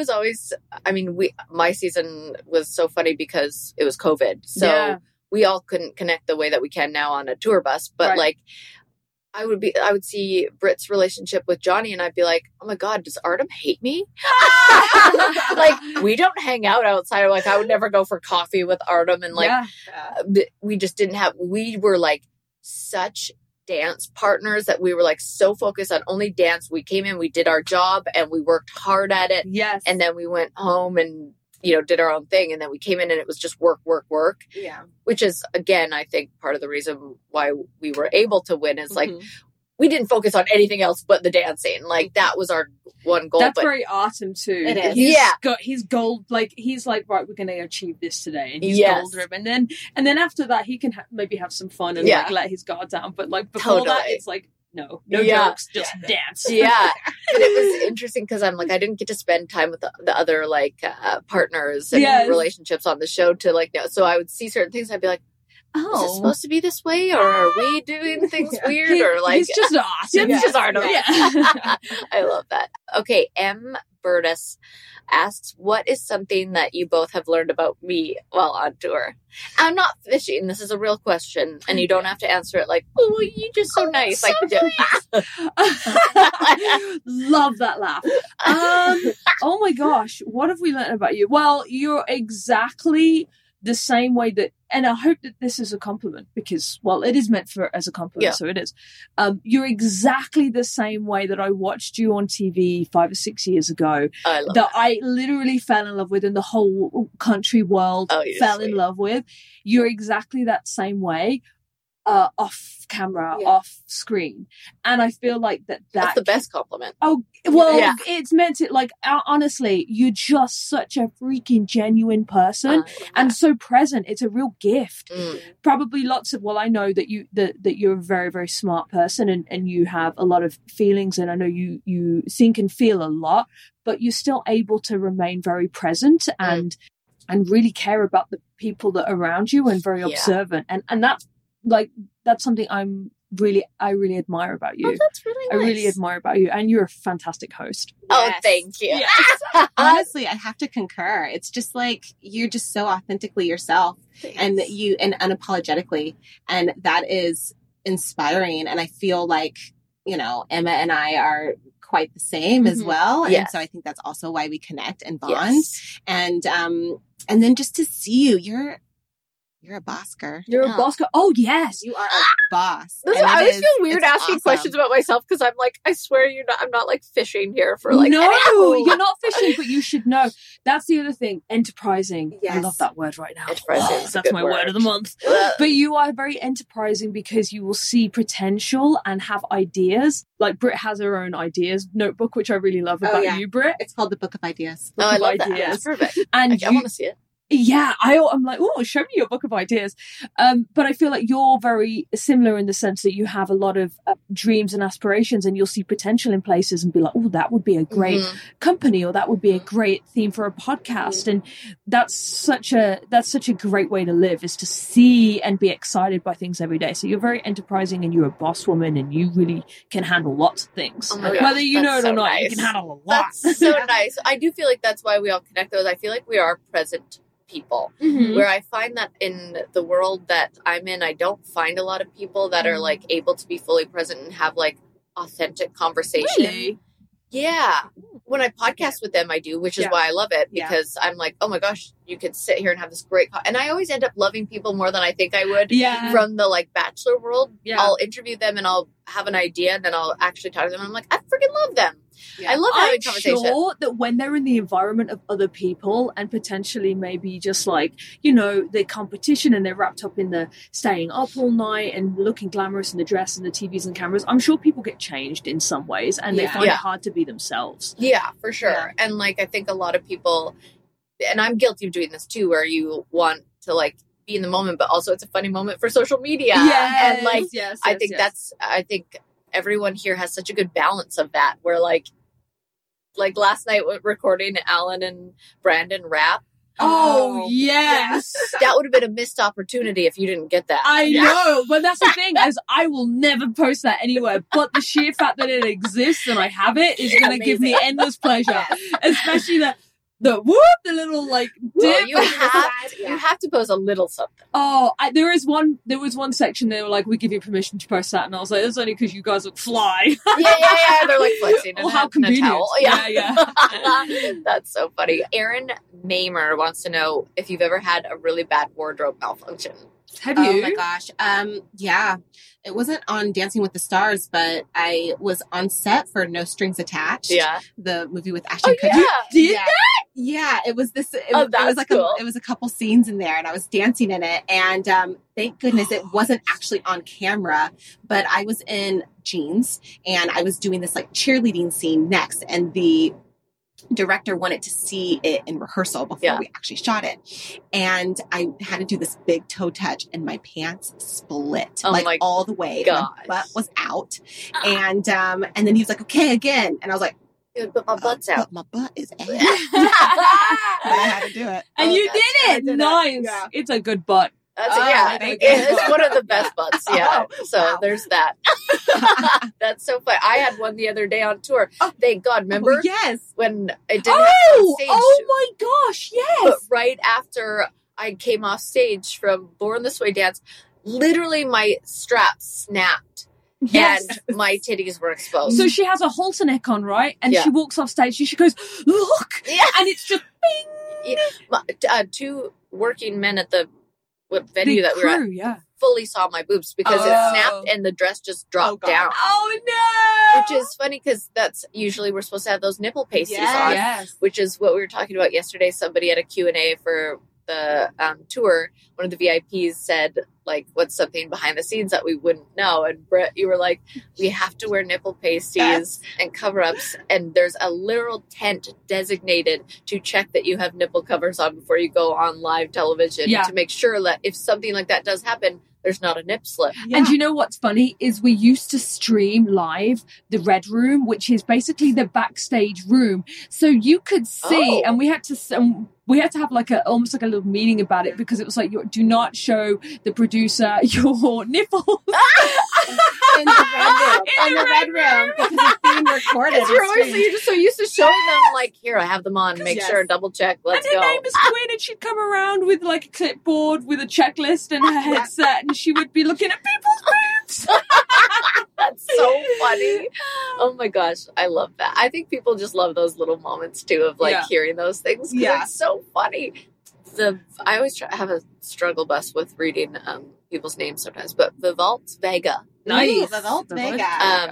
my season was so funny because it was COVID. So Yeah. we all couldn't connect the way that we can now on a tour bus. But Right. like, I would see Britt's relationship with Johnny and I'd be like, oh my God, does Artem hate me? Like, we don't hang out outside. Like, I would never go for coffee with Artem. And like, Yeah. we just we were like such dance partners that we were like so focused on only dance. We came in, we did our job and we worked hard at it. Yes. And then we went home and, did our own thing. And then we came in and it was just work, work, work, Yeah. which is, again, I think part of the reason why we were able to win is like, Mhm. we didn't focus on anything else but the dancing. Like that was our one goal. That's but very Artem too. It is. Yeah. He's gold. Like he's like, right, we're going to achieve this today, and he's Yes. gold driven. And then after that, he can maybe have some fun and Yeah. like let his guard down. But like before that, Totally. it's like no Yeah. jokes, just dance. yeah. And it was interesting because I'm like, I didn't get to spend time with the other like partners and Yes. relationships on the show to like know. So I would see certain things. I'd be like, is it supposed to be this way, or are we doing things weird, or like he's just awesome. it's just Artem. Yeah. I love that. Okay, M. Burtis asks, what is something that you both have learned about me while on tour? I'm not fishing. This is a real question, and you don't have to answer it like, oh, well, you're just so nice. Like, Love that laugh. Oh my gosh, what have we learned about you? Well, you're exactly the same way that, and I hope that this is a compliment because, well, it is meant for as a compliment, Yeah. so it is. You're exactly the same way that I watched you on TV 5 or 6 years ago. I love That I literally fell in love with, and the whole country world Oh, you're fell in sweet. love with. You're exactly that same way, off camera, Yeah. off screen, and I feel like That's that. the best compliment. Oh well, Yeah. it's meant to like. Honestly, you're just such a freaking genuine person. And so present. It's a real gift. Mm. Probably lots of, well, I know that you're a very, very smart person and you have a lot of feelings, and I know you think and feel a lot, but you're still able to remain very present and really care about the people that are around you and very Yeah. observant. And that's something I really admire about you. Oh, that's really nice. I really admire about you, and you're a fantastic host. Oh, Yes. thank you. Honestly, I have to concur. It's just like you're just so authentically yourself and unapologetically, and that is inspiring. And I feel like Emma and I are quite the same as Mhm. well. Yes. And so I think that's also why we connect and bond. Yes. And then just to see you, you're a boss girl. You're Oh. a boss girl. Oh yes. You are a boss. This- And I it always is- feel weird it's asking awesome. questions about myself because I'm like, I swear I'm not like fishing here for like. No, any- you're not fishing, but you should know. That's the other thing. Enterprising. I Yes. love that word right now. Enterprising is a That's good my word word. of the month. But you are very enterprising because you will see potential and have ideas. Like Britt has her own ideas notebook, which I really love Oh, about yeah. you, Britt. It's called the Book of Ideas. Oh, I of love that. ideas. That's perfect. And I want to see it. yeah, I'm like, oh, show me your book of ideas. But I feel like you're very similar in the sense that you have a lot of dreams and aspirations, and you'll see potential in places and be like, oh, that would be a great Mhm. company, or that would be a great theme for a podcast. And that's such a great way to live, is to see and be excited by things every day. So you're very enterprising, and you're a boss woman, and you really can handle lots of things. Oh my gosh, Whether you know that's it or so not, you nice. can handle a lot. That's so nice. I do feel like that's why we all connect, though. I feel like we are present people. Mhm. Where I find that in the world that I'm in, I don't find a lot of people that are like able to be fully present and have like authentic conversation. Really? Yeah. When I podcast with them, I do, which is Yeah. why I love it, Yeah. because I'm like, oh my gosh, you could sit here and have this great and I always end up loving people more than I think I would. Yeah. From the like bachelor world. Yeah. I'll interview them and I'll have an idea and then I'll actually talk to them and I'm like, I freaking love them. Yeah. I love having I'm conversation. sure that when they're in the environment of other people and potentially maybe just like, the competition, and they're wrapped up in the staying up all night and looking glamorous in the dress and the TVs and cameras, I'm sure people get changed in some ways and they Yeah. find Yeah. it hard to be themselves. Yeah, for sure. Yeah. And like I think a lot of people and I'm guilty of doing this too, where you want to like be in the moment, but also it's a funny moment for social media. And like, I think everyone here has such a good balance of that, where like last night recording Alan and Brandon rap. Oh, yes. That would have been a missed opportunity if you didn't get that. I know, but that's the thing, as I will never post that anywhere, but the sheer fact that it exists and I have it is going to give me endless pleasure. Especially the whoop, the little like dip. You have to post a little something. Oh, there was one section they were like, we give you permission to post that, and I was like, that's only because you guys look fly. Yeah. They're like flexing. Oh, how convenient. Yeah. That's so funny. Aaron Mamer wants to know if you've ever had a really bad wardrobe malfunction. Have you? Oh my gosh. Yeah. It wasn't on Dancing with the Stars, but I was on set for No Strings Attached. Yeah. The movie with Ashton Kutcher. You did that? Yeah, it was this. It that's was like cool. it was a couple scenes in there, and I was dancing in it. And thank goodness it wasn't actually on camera, but I was in jeans, and I was doing this like cheerleading scene next, and the director wanted to see it in rehearsal before we actually shot it, and I had to do this big toe touch, and my pants split all the way. Gosh. My butt was out, and then he was like, "Okay, again," and I was like, but my butt's out. But my butt is out. But I had to do it. And you did it. Nice. Yeah. It's a good butt. It's one of the best butts. Yeah. There's that. That's so funny. I had one the other day on tour. Thank God. Remember? Yes. When it didn't happen on stage. Oh my gosh. Yes. But right after I came off stage from Born This Way Dance, literally my strap snapped. Yes. And my titties were exposed. So she has a halter neck on, right? And she walks off stage and she goes, look! Yeah. And it's just bing! Two working men at the venue that we were at fully saw my boobs because it snapped and the dress just dropped down. Oh no! Which is funny because that's usually we're supposed to have those nipple pasties on. Yes. Which is what we were talking about yesterday. Somebody at a Q&A for the tour, one of the VIPs said, like, what's something behind the scenes that we wouldn't know? And Britt, you were like, we have to wear nipple pasties and cover-ups, and there's a literal tent designated to check that you have nipple covers on before you go on live television to make sure that if something like that does happen, there's not a nip slip. Yeah. And you know what's funny is we used to stream live the Red Room, which is basically the backstage room. So you could see, and we had to have like almost like a little meeting about it because it was like, do not show the producer your nipples. In the red room. Because it's being recorded. You're just so used to showing them, like, here, I have them on. Make sure, double check. Let's go. And her name is Quinn, and she'd come around with like a clipboard with a checklist and her headset, and she would be looking at people's boobs. That's so funny. Oh my gosh, I love that. I think people just love those little moments too of like hearing those things. Yeah, it's so funny. I always have a struggle bus with reading people's names sometimes, but Vivault Vega. Nice. Vivault Vega.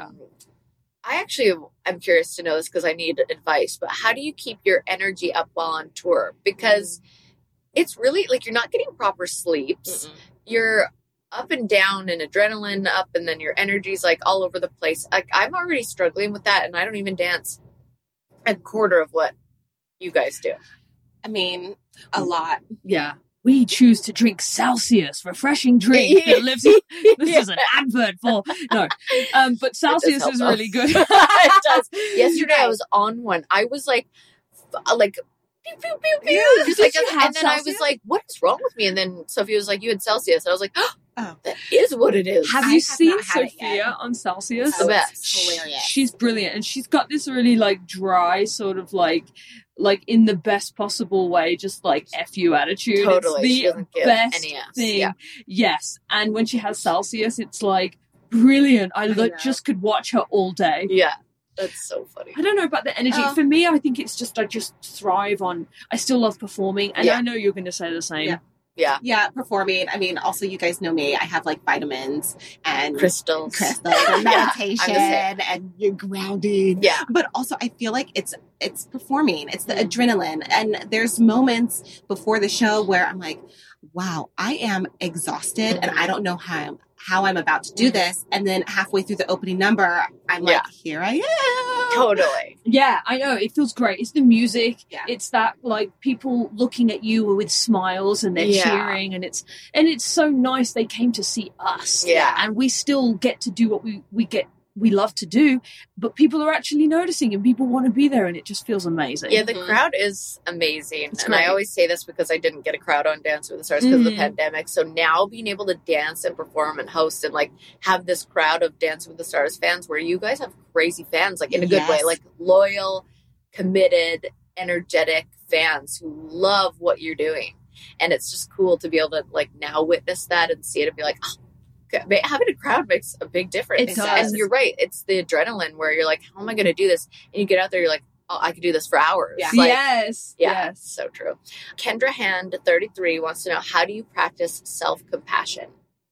I actually am curious to know this because I need advice, but how do you keep your energy up while on tour? Because it's really like you're not getting proper sleeps. You're up and down and adrenaline up, and then your energy's like all over the place. Like, I'm already struggling with that, and I don't even dance a quarter of what you guys do. I mean, a lot. Yeah. We choose to drink Celsius, refreshing drink that lives. This is an advert for but Celsius is really good. It does. Yesterday I was on one. I was like pew, pew, pew, pew. Just like, and then I was like, what is wrong with me? And then Sophia was like, you had Celsius. And I was like, that is what it is. Have you seen Sophia on Celsius? The best. Hilarious. She's brilliant. And she's got this really like dry sort of like in the best possible way, just like F you attitude. Totally. It's the best thing. Yeah. Yes. And when she has Celsius, it's like brilliant. I just could watch her all day. Yeah. That's so funny. I don't know about the energy. For me, I think it's just, I just thrive on, I still love performing. And I know you're going to say the same. Yeah, performing. I mean, also, you guys know me. I have like vitamins and crystals and meditation and you're grounding. Yeah. But also, I feel like it's performing. It's the adrenaline. And there's moments before the show where I'm like, wow, I am exhausted and I don't know how I'm how I'm about to do this. And then halfway through the opening number, I'm like, here I am. Totally. Yeah, I know. It feels great. It's the music. Yeah. It's that like people looking at you with smiles and they're cheering, and it's so nice they came to see us. Yeah. And we still get to do what we love to do, but people are actually noticing and people want to be there, and it just feels amazing. Yeah, the crowd is amazing. It's and great. I always say this because I didn't get a crowd on Dance with the Stars because of the pandemic. So now being able to dance and perform and host and like have this crowd of Dance with the Stars fans where you guys have crazy fans, like in a good way, like loyal, committed, energetic fans who love what you're doing. And it's just cool to be able to like now witness that and see it and be like, oh, having a crowd makes a big difference. It does. And you're right. It's the adrenaline where you're like, how am I going to do this? And you get out there, you're like, oh, I could do this for hours. Yeah. Like, Yes. yes. So true. Kendra Hand, 33, wants to know, how do you practice self-compassion?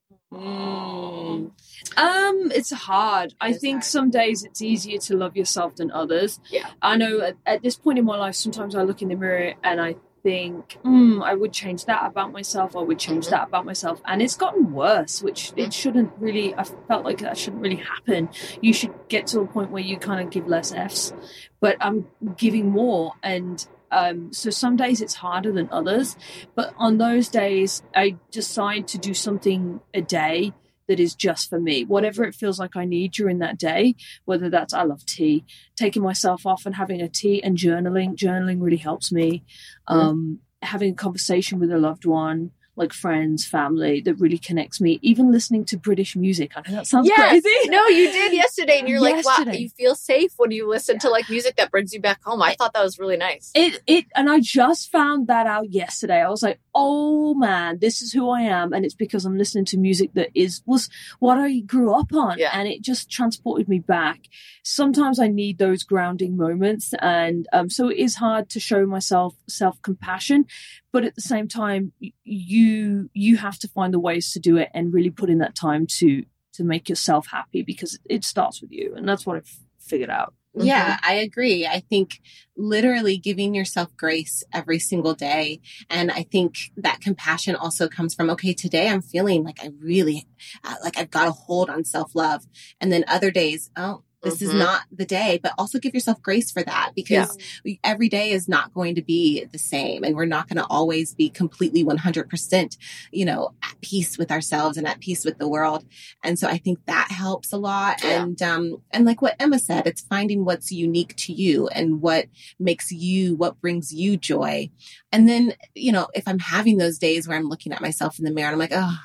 It's hard. I think some days it's easier to love yourself than others. Yeah. I know at this point in my life, sometimes I look in the mirror and I think, I would change that about myself. I would change that about myself. And it's gotten worse, which it shouldn't really, I felt like that shouldn't really happen. You should get to a point where you kind of give less Fs, but I'm giving more. And so some days it's harder than others, but on those days I decide to do something a day that is just for me, whatever it feels like I need during that day, whether that's, I love tea, taking myself off and having a tea and journaling really helps me. Having a conversation with a loved one, like friends, family, that really connects me. Even listening to British music. I know that sounds crazy. No, you did yesterday, and you're like, wow, Yesterday. you feel safe when you listen to like music that brings you back home. I thought that was really nice. And I just found that out yesterday. I was like, oh man, this is who I am. And it's because I'm listening to music that was what I grew up on. Yeah. And it just transported me back. Sometimes I need those grounding moments. And so it is hard to show myself self-compassion. But at the same time, you have to find the ways to do it and really put in that time to make yourself happy, because it starts with you. And that's what I've figured out. Yeah, I agree. I think literally giving yourself grace every single day. And I think that compassion also comes from, okay, today I'm feeling like I really, like I've got a hold on self-love. And then other days, this is not the day, but also give yourself grace for that, because every day is not going to be the same. And we're not going to always be completely 100%, at peace with ourselves and at peace with the world. And so I think that helps a lot. Yeah. And like what Emma said, it's finding what's unique to you and what brings you joy. And then, if I'm having those days where I'm looking at myself in the mirror and I'm like,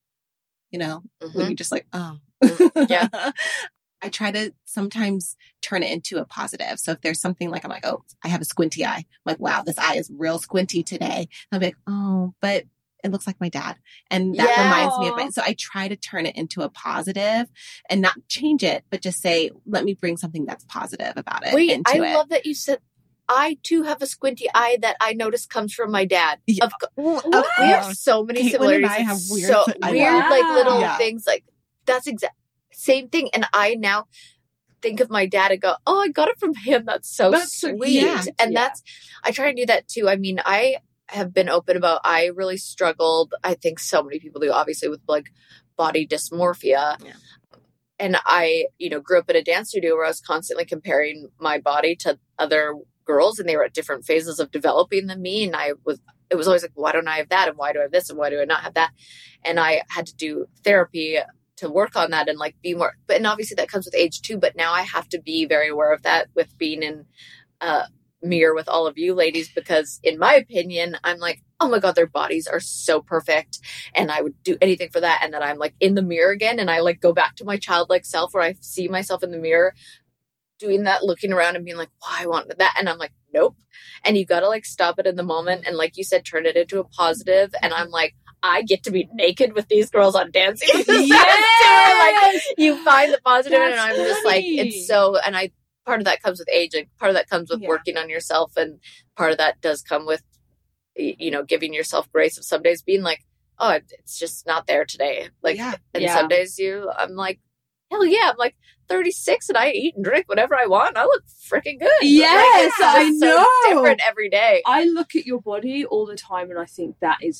maybe just like, Yeah. I try to sometimes turn it into a positive. So if there's something like, I'm like, oh, I have a squinty eye. I'm like, wow, this eye is real squinty today. I'll be like, oh, but it looks like my dad. And that reminds me of it. So I try to turn it into a positive and not change it, but just say, let me bring something that's positive about it. Wait, I love that you said, I too have a squinty eye that I notice comes from my dad. Yeah. We have so many similarities. And I have weird, like little things like that's same thing. And I now think of my dad and go, oh, I got it from him. That's so sweet. Yeah. And I try to do that too. I mean, I have been open about, I really struggled. I think so many people do, obviously, with like body dysmorphia. Yeah. And I, grew up in a dance studio where I was constantly comparing my body to other girls, and they were at different phases of developing than me. And it was always like, why don't I have that? And why do I have this? And why do I not have that? And I had to do therapy to work on that and like be more, and obviously that comes with age too, but now I have to be very aware of that with being in a mirror with all of you ladies, because in my opinion, I'm like, oh my God, their bodies are so perfect. And I would do anything for that. And then I'm like in the mirror again. And I like go back to my childlike self where I see myself in the mirror doing that, looking around and being like, wow, I want that. And I'm like, nope. And you got to like stop it in the moment. And like you said, turn it into a positive. And I'm like, I get to be naked with these girls on Dancing with the Stars. Like you find the positive, and I'm just like, it's so, and part of that comes with age, and part of that comes with working on yourself. And part of that does come with, giving yourself grace of some days being like, oh, it's just not there today. Like, and some days I'm like, hell yeah, I'm like 36 and I eat and drink whatever I want. I look freaking good. Yes, I know. So different every day. I look at your body all the time and I think that is a freaking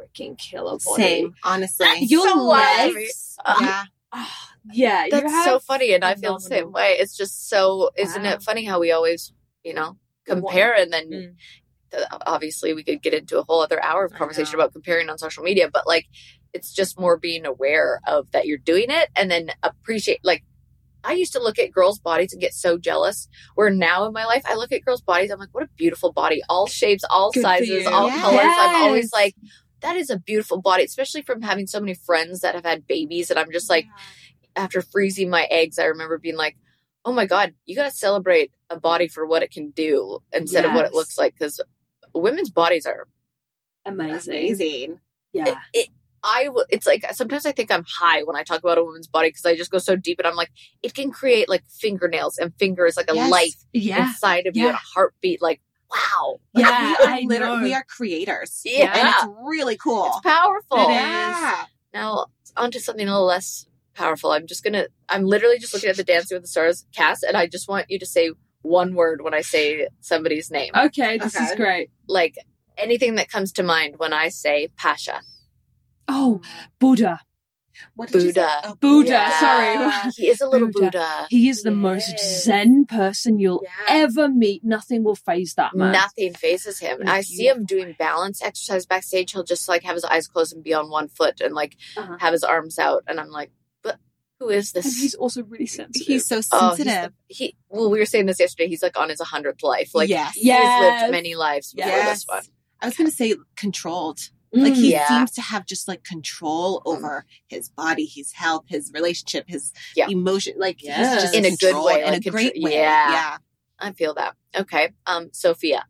freaking killer body. Same, honestly. Your so wild. legs. Yeah. Yeah, you That's so have funny, and I feel the same phenomenal- way. It's just so, isn't Wow. it funny how we always, compare, and then Mm. obviously we could get into a whole other hour of I conversation know. about comparing on social media, but like, it's just more being aware of that you're doing it, and then appreciate, like, I used to look at girls' bodies and get so jealous, where now in my life, I look at girls' bodies, I'm like, what a beautiful body, all shapes, all Good for sizes, you. all Yes. colors. I'm always Yes. like, that is a beautiful body, especially from having so many friends that have had babies, and I'm just like, after freezing my eggs, I remember being like, oh my God, you got to celebrate a body for what it can do instead of what it Yes. looks like. Because women's bodies are, amazing. Amazing. Yeah. it's like, sometimes I think I'm high when I talk about a woman's body, because I just go so deep, and I'm like, it can create like fingernails and fingers, like a Yes. life Yeah. inside of you, and a heartbeat. Like, wow. Yeah, I know. We are creators. Yeah. And it's really cool. It's powerful. It is. Yeah. Now, onto something a little less powerful. I'm literally just looking at the Dancing with the Stars cast, and I just want you to say one word when I say somebody's name. Okay, this Okay. is great. Like, anything that comes to mind when I say Pasha. Oh, Buddha. What did you say? Buddha. Oh, Buddha, Yeah. sorry. He is a little Buddha. Buddha. He is the most Yes. zen person you'll Yeah. ever meet. Nothing will phase that man. Nothing faces him. He's I see him beautiful. doing balance exercise backstage. He'll just like have his eyes closed and be on one foot and like Uh-huh. have his arms out. And I'm like, but who is this? And he's also really sensitive. He's so Oh, sensitive. well, we were saying this yesterday. He's like on his 100th life. Like, Yes. he's Yes. lived many lives before Yes. this one. I was going to say controlled. Mm. Like he Yeah. seems to have just like control over his body, his health, his relationship, his Yeah. emotion. Like Yes. he's just In a good control, way, in like a great way. yeah. Yeah. I feel that. Okay. Sophia.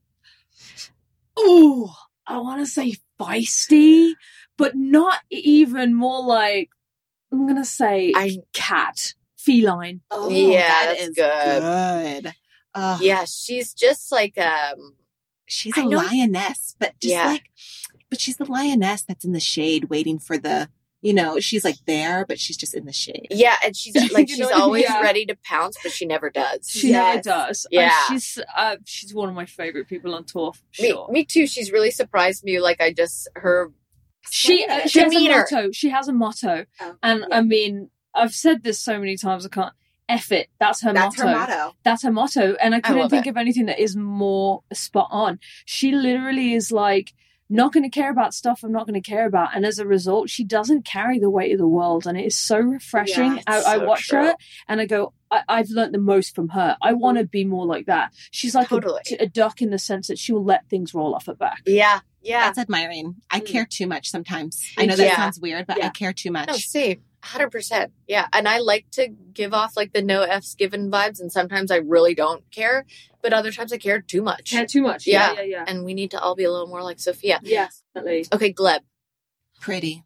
Oh, I want to say feisty, but not even more like, I'm going to say cat, feline. Oh, Yeah, that that's is good. good. Oh, Yeah, she's just like she's I a know- lioness, but just Yeah. but she's the lioness that's in the shade waiting for the, she's like there, but she's just in the shade. yeah, and she's like You she's know what I mean? always Yeah. ready to pounce, but she never does. She Yes. never does. Yeah. She's one of my favorite people on tour. For me, sure. me too. She's really surprised me. Like her She Slay it. she has a Demeanor. motto. She has a motto, Oh, and yeah. I mean, I've said this so many times. I can't. F it. That's her That's motto. her motto. That's her motto, and I couldn't love think it. of anything that is more spot on. She literally is like, not going to care about stuff I'm not going to care about, and as a result, she doesn't carry the weight of the world, and it is so refreshing. Yeah, I it's so watch true. her and I go, I've learned the most from her. I want to be more like that. She's like Totally. a duck in the sense that she will let things roll off her back. yeah. That's admiring. I Mm. care too much sometimes. I know that Yeah. sounds weird, but I Yeah. care too much. No, same. 100%. Yeah. And I like to give off like the no F's given vibes. And sometimes I really don't care, but other times I care too much. Care too much. Yeah. Yeah. And we need to all be a little more like Sophia. Yes, definitely. Okay, Gleb. Pretty.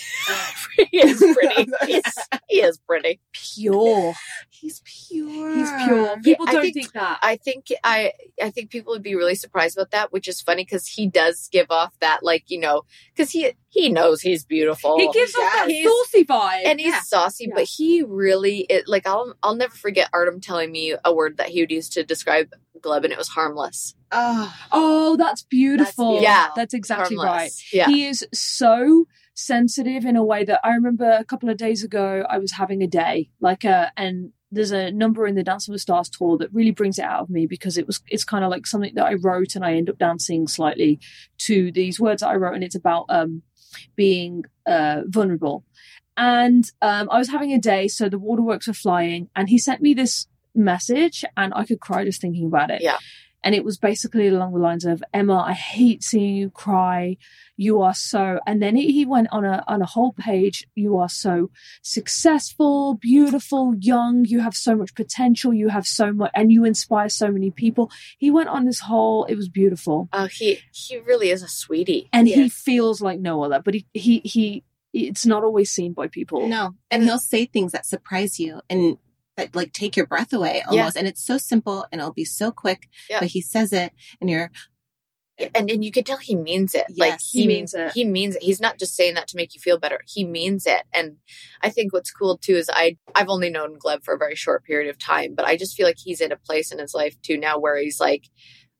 He is pretty. He is pretty. Pure. He's pure. He's pure. People I don't think- think that. I think people would be really surprised about that, which is funny because he does give off that, like, because he knows he's beautiful. He gives off that He's- saucy vibe. and he's Yeah. saucy, Yeah. but he really I'll never forget Artem telling me a word that he would use to describe Gleb, and it was harmless. Oh, Oh, that's beautiful. That's Yeah. That's exactly Harmless. right. Yeah. He is so sensitive in a way that I remember a couple of days ago I was having a day and there's a number in the Dancing with the Stars tour that really brings it out of me because it's kind of like something that I wrote and I end up dancing slightly to these words that I wrote, and it's about being vulnerable. And I was having a day, so the waterworks were flying, and he sent me this message and I could cry just thinking about it. Yeah. And it was basically along the lines of, Emma, I hate seeing you cry. You are so, and then he went on a whole page. You are so successful, beautiful, young. You have so much potential. You have so much, and you inspire so many people. He went on this whole, it was beautiful. Oh, he really is a sweetie. And he Yes. feels like no other, but he it's not always seen by people. no. And he'll say things that surprise you and that like take your breath away almost. And it's so simple and it'll be so quick. Yeah. But he says it and you're, And you can tell he means it. Like Yes, he means it. He means it. He's not just saying that to make you feel better. He means it. And I think what's cool too is I've only known Gleb for a very short period of time, but I just feel like he's in a place in his life too now where he's like,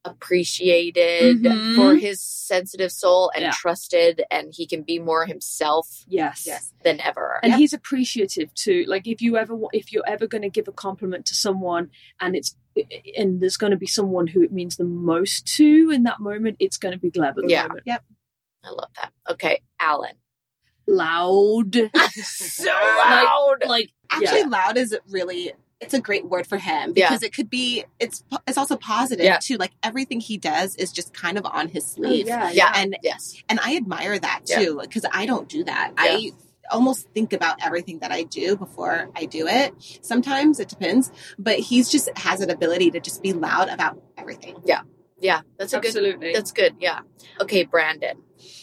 appreciated Mhm. for his sensitive soul and Yeah. trusted, and he can be more himself Yes. than ever. And he's appreciative too. Like if you're ever going to give a compliment to someone, and there's going to be someone who it means the most to in that moment, it's going to be Gleb at the Yeah. moment. I love that. Okay, Alan. Loud, So loud. like Actually, yeah. loud is really, it's a great word for him Yeah. because it could be, it's also positive Yeah. too. Like everything he does is just kind of on his Oh, sleeve. Yeah. And Yes. And I admire that Yeah. too, because I don't do that. Yeah. I almost think about everything that I do before I do it. Sometimes it depends, but he's just has an ability to just be loud about everything. Yeah. That's a good. Absolutely. That's good. Yeah. Okay, Brandon.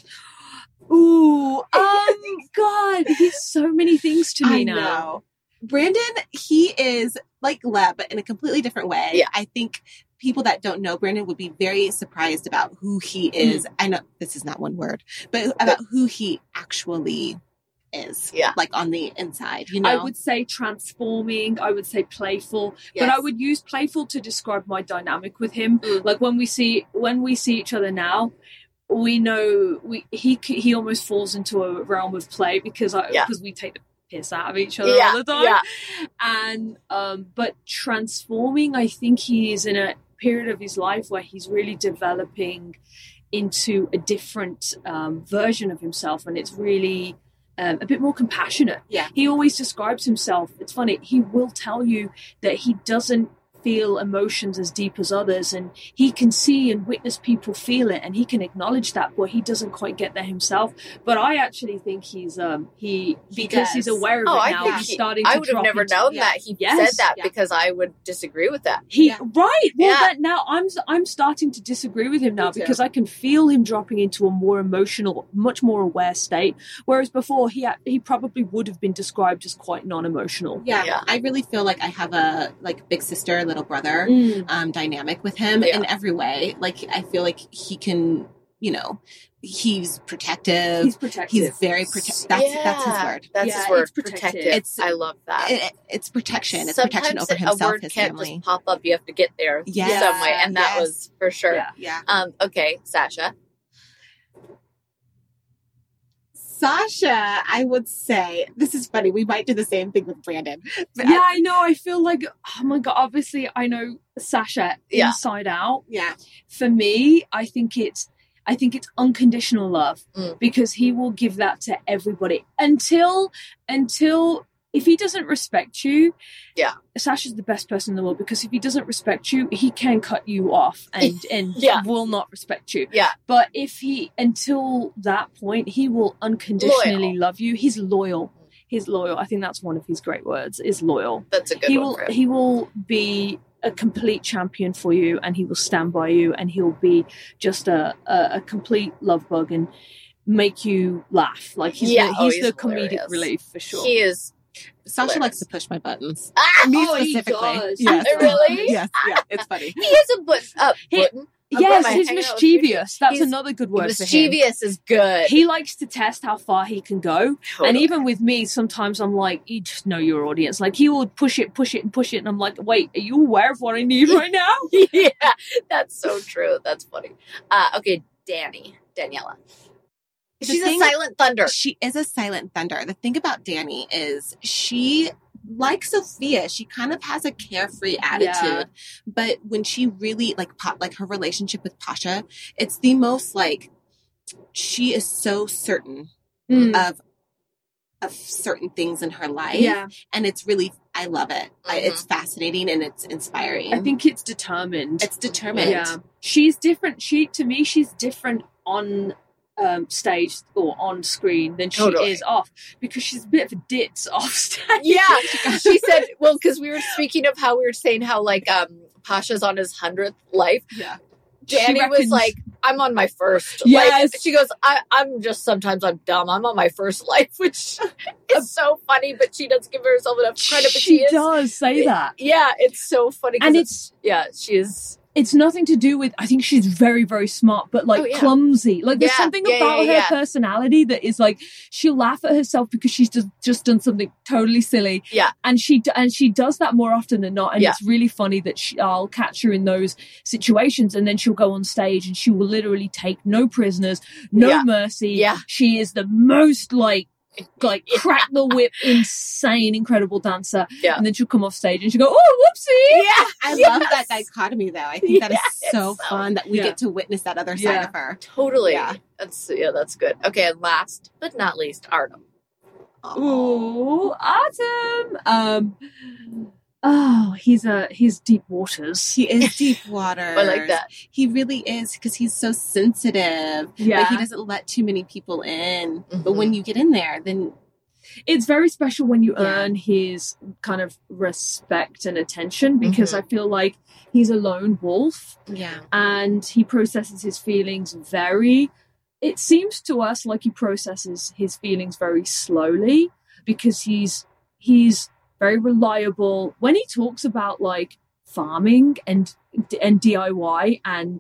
Ooh, God, he's so many things to me I now. know. Brandon, he is like Gleb, but in a completely different way. Yeah. I think people that don't know Brandon would be very surprised about who he is. I know this is not one word, but about who he actually is. Yeah. Like on the inside, you know? I would say transforming. I would say playful, but Yes. I would use playful to describe my dynamic with him. Mm. Like when we see each other now, we know he almost falls into a realm of play because we take the piss out of each other all the time. Yeah. And but transforming, I think he is in a period of his life where he's really developing into a different version of himself, and it's really a bit more compassionate. Yeah. He always describes himself. It's funny. He will tell you that he doesn't feel emotions as deep as others, and he can see and witness people feel it, and he can acknowledge that, but he doesn't quite get there himself. But I actually think he's because he's does. aware of Oh, it I now. think He's starting to I would have drop never into- known Yeah. that he Yes. said that Yeah. because I would disagree with that. Yeah. Right. Well, Yeah. that now I'm starting to disagree with him now Me too. because I can feel him dropping into a more emotional, much more aware state. Whereas before, he probably would have been described as quite non-emotional. Yeah, Yeah. I really feel like I have a like big sister, little brother dynamic with him Yeah. in every way. Like I feel like he can, he's protective. He's protective. He's very protective. That's his word. That's Yeah, his word. it's protective. It's- I love that. It's protection. It's protection over Sometimes a himself, word his can't family. just pop up. You have to get there Yes. some way, and that Yes. was for sure. Yeah. Yeah. Okay, Sasha. Sasha, I would say, this is funny. We might do the same thing with Brandon. But Yeah, I know. I feel like, oh my God, obviously I know Sasha Yeah. inside out. yeah. For me, I think it's unconditional love Mm. because he will give that to everybody until if he doesn't respect you. Yeah. Sasha's the best person in the world because if he doesn't respect you, he can cut you off and Yeah. will not respect you. Yeah. But until that point, he will unconditionally Loyal. love you. He's loyal. He's loyal. I think that's one of his great words is loyal. That's a good one for him. He will be a complete champion for you, and he will stand by you, and he'll be just a complete love bug and make you laugh. Like he's he's the comedic hilarious. relief for sure. He is. Sasha Hilarious. likes to push my buttons. Ah, Me oh, he specifically. does. Yes. Really? Yes. Yeah. It's funny. he is a button. Yes, I he's hang out with you. mischievous. That's He's another good word for him. Mischievous is good. He likes to test how far he can go. Totally. And even with me, sometimes I'm like, you just know your audience. Like he will push it. And I'm like, wait, are you aware of what I need right now? Yeah, that's so true. That's funny. Okay, Daniela. The She's thing- a silent thunder. She is a silent thunder. The thing about Danny is she, like Sophia, she kind of has a carefree attitude. Yeah. But when she really like her relationship with Pasha, it's the most like she is so certain of certain things in her life. Yeah. And it's really, I love it. Mhm. It's fascinating and it's inspiring. I think it's determined. it's determined. Yeah, she's different. To me, she's different on stage or on screen than she Totally. is off because she's a bit of a ditz off stage. Yeah, she said. Well, because we were speaking of how we were saying how like Pasha's on his 100th life. Yeah. Danny was reckons- like, "I'm on my first." Yes. Like, she goes, "I'm just sometimes I'm dumb. I'm on my first life," which is so funny. But she doesn't give herself enough credit. But she is. does say that, Yeah, it's so funny. 'cause and it's she is. it's nothing to do with, I think she's very, very smart, but like clumsy. Like there's something about her personality that is like, she'll laugh at herself because she's just done something totally silly. Yeah. And she does that more often than not. And it's really funny that I'll catch her in those situations, and then she'll go on stage and she will literally take no prisoners, no mercy. Yeah. She is the most like crack the whip, insane, incredible dancer. Yeah. And then she'll come off stage and she'll go, oh, whoopsie. Yeah. I love that dichotomy though. I think that is so fun that we get to witness that other side of her. Totally. Yeah. That's good. Okay, and last but not least, Artem. Ooh, Artem. He's deep waters. He is deep waters. I like that. He really is, because he's so sensitive. Yeah. Like, he doesn't let too many people in. Mm-hmm. But when you get in there, then it's very special when you earn his kind of respect and attention, because I feel like he's a lone wolf. Yeah. And he processes his feelings it seems to us like he processes his feelings very slowly, because he's very reliable when he talks about like farming and DIY and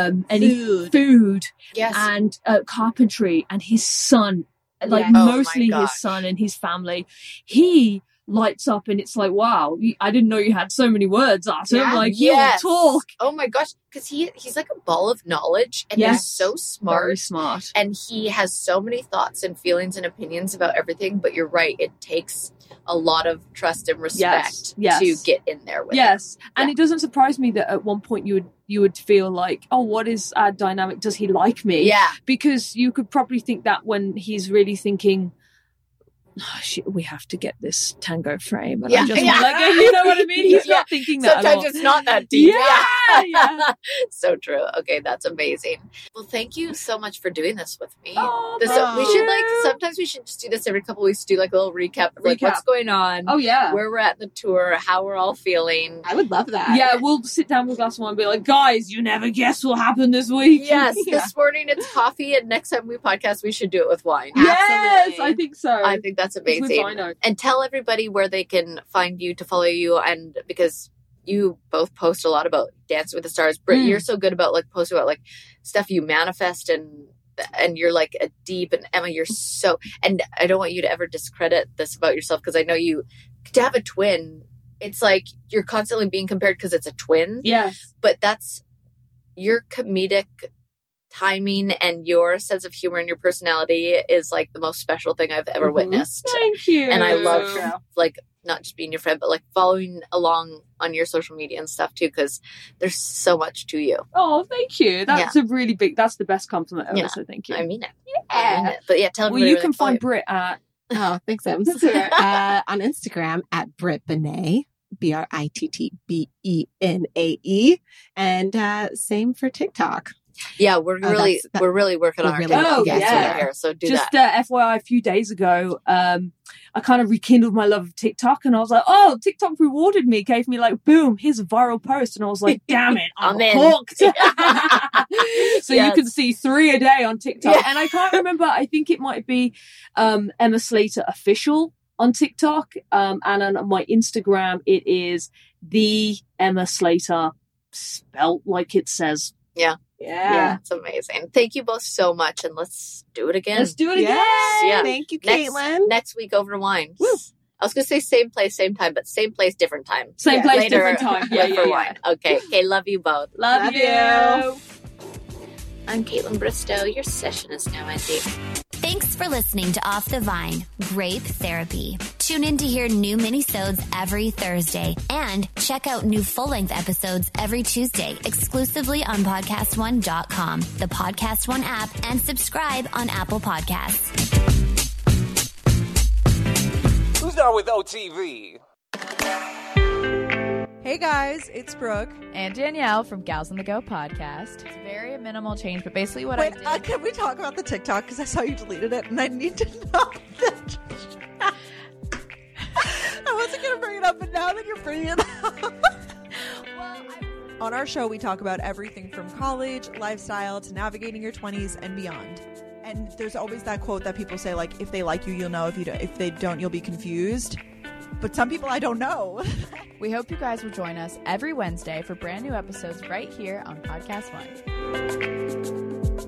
food and carpentry and his son, like mostly his son and his family. He lights up, and it's like, wow, I didn't know you had so many words, Artem. You talk. Oh my gosh, because he's like a ball of knowledge, and he's so smart. Very smart. And he has so many thoughts and feelings and opinions about everything, but you're right, it takes a lot of trust and respect to get in there with him. And it doesn't surprise me that at one point you would feel like, oh, what is our dynamic? Does he like me? Yeah. Because you could probably think that when he's really thinking, oh, shit, we have to get this tango frame. And I'm just like, you know what I mean? He's not thinking that sometimes at all. It's not that deep. Yeah. So true. Okay, that's amazing. Well, thank you so much for doing this with me. We should sometimes we should just do this every couple weeks, do like a little recap of like what's going on. Oh yeah. Where we're at the tour, how we're all feeling. I would love that. Yeah, we'll sit down with a glass of wine and be like, guys, you never guess what happened this week. Yes, this morning it's coffee, and next time we podcast, we should do it with wine. Yes, absolutely. I think so. I think that's amazing. And tell everybody where they can find you, to follow you, and because you both post a lot about Dancing with the Stars. Britt, you're so good about like posting about like stuff you manifest, and you're like a deep, and Emma, you're so, and I don't want you to ever discredit this about yourself, because I know to have a twin, it's like you're constantly being compared because it's a twin. Yes. But that's your comedic timing and your sense of humor and your personality is like the most special thing I've ever witnessed. Thank you. And I love like not just being your friend, but like following along on your social media and stuff too, because there's so much to you. Oh, thank you. That's a really big, that's the best compliment ever. So thank you. I mean it. I mean it. But tell me. Well, you can find Britt at thanks, Em. On Instagram at Britt Benet. BrittBenae, and same for TikTok. Yeah, we're really working on our TikTok here. So just FYI, a few days ago, I kind of rekindled my love of TikTok, and I was like, oh, TikTok rewarded me, gave me like, boom, here's a viral post, and I was like, damn it, I'm hooked. So you can see 3 a day on TikTok, and I can't remember. I think it might be Emma Slater Official on TikTok, and on my Instagram it is the Emma Slater, spelt like it says. Yeah, it's amazing. Thank you both so much, and let's do it again. Let's do it again. Yeah. Thank you, Caitlin. Next week over wine. Woo. I was going to say same place, same time, but same place, different time. Same place, different time. For wine. Okay, love you both. Love you. I'm Caitlin Bristow. Your session is now ending. Thanks for listening to Off the Vine, Grape Therapy. Tune in to hear new minisodes every Thursday, and check out new full-length episodes every Tuesday exclusively on PodcastOne.com, the Podcast One app, and subscribe on Apple Podcasts. Who's down with OTV? Hey guys, it's Brooke and Danielle from Gals on the Go podcast. It's very minimal change, but basically what I did... can we talk about the TikTok? Because I saw you deleted it, and I need to know that... I wasn't going to bring it up, but now that you're bringing it up... On our show, we talk about everything from college, lifestyle, to navigating your 20s and beyond. And there's always that quote that people say, like, if they like you, you'll know. If they don't, you'll be confused. but some people I don't know. We hope you guys will join us every Wednesday for brand new episodes right here on Podcast One.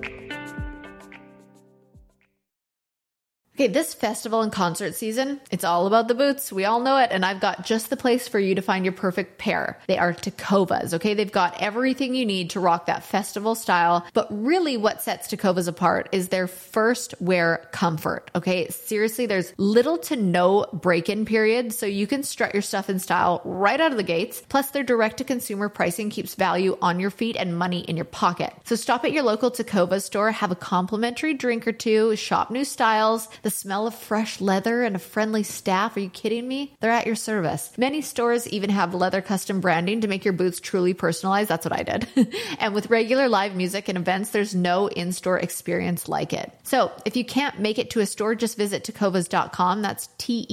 Okay, this festival and concert season, it's all about the boots. We all know it. And I've got just the place for you to find your perfect pair. They are Tecovas, okay? They've got everything you need to rock that festival style. But really what sets Tecovas apart is their first wear comfort, okay? Seriously, there's little to no break-in period, so you can strut your stuff in style right out of the gates. Plus, their direct-to-consumer pricing keeps value on your feet and money in your pocket. So stop at your local Tecovas store, have a complimentary drink or two, shop new styles, the smell of fresh leather and a friendly staff. Are you kidding me? They're at your service. Many stores even have leather custom branding to make your boots truly personalized. That's what I did. And with regular live music and events, there's no in-store experience like it. So if you can't make it to a store, just visit tecovas.com. That's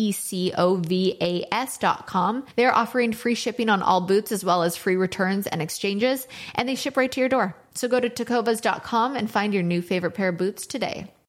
TECOVAS.com. They're offering free shipping on all boots as well as free returns and exchanges, and they ship right to your door. So go to tecovas.com and find your new favorite pair of boots today.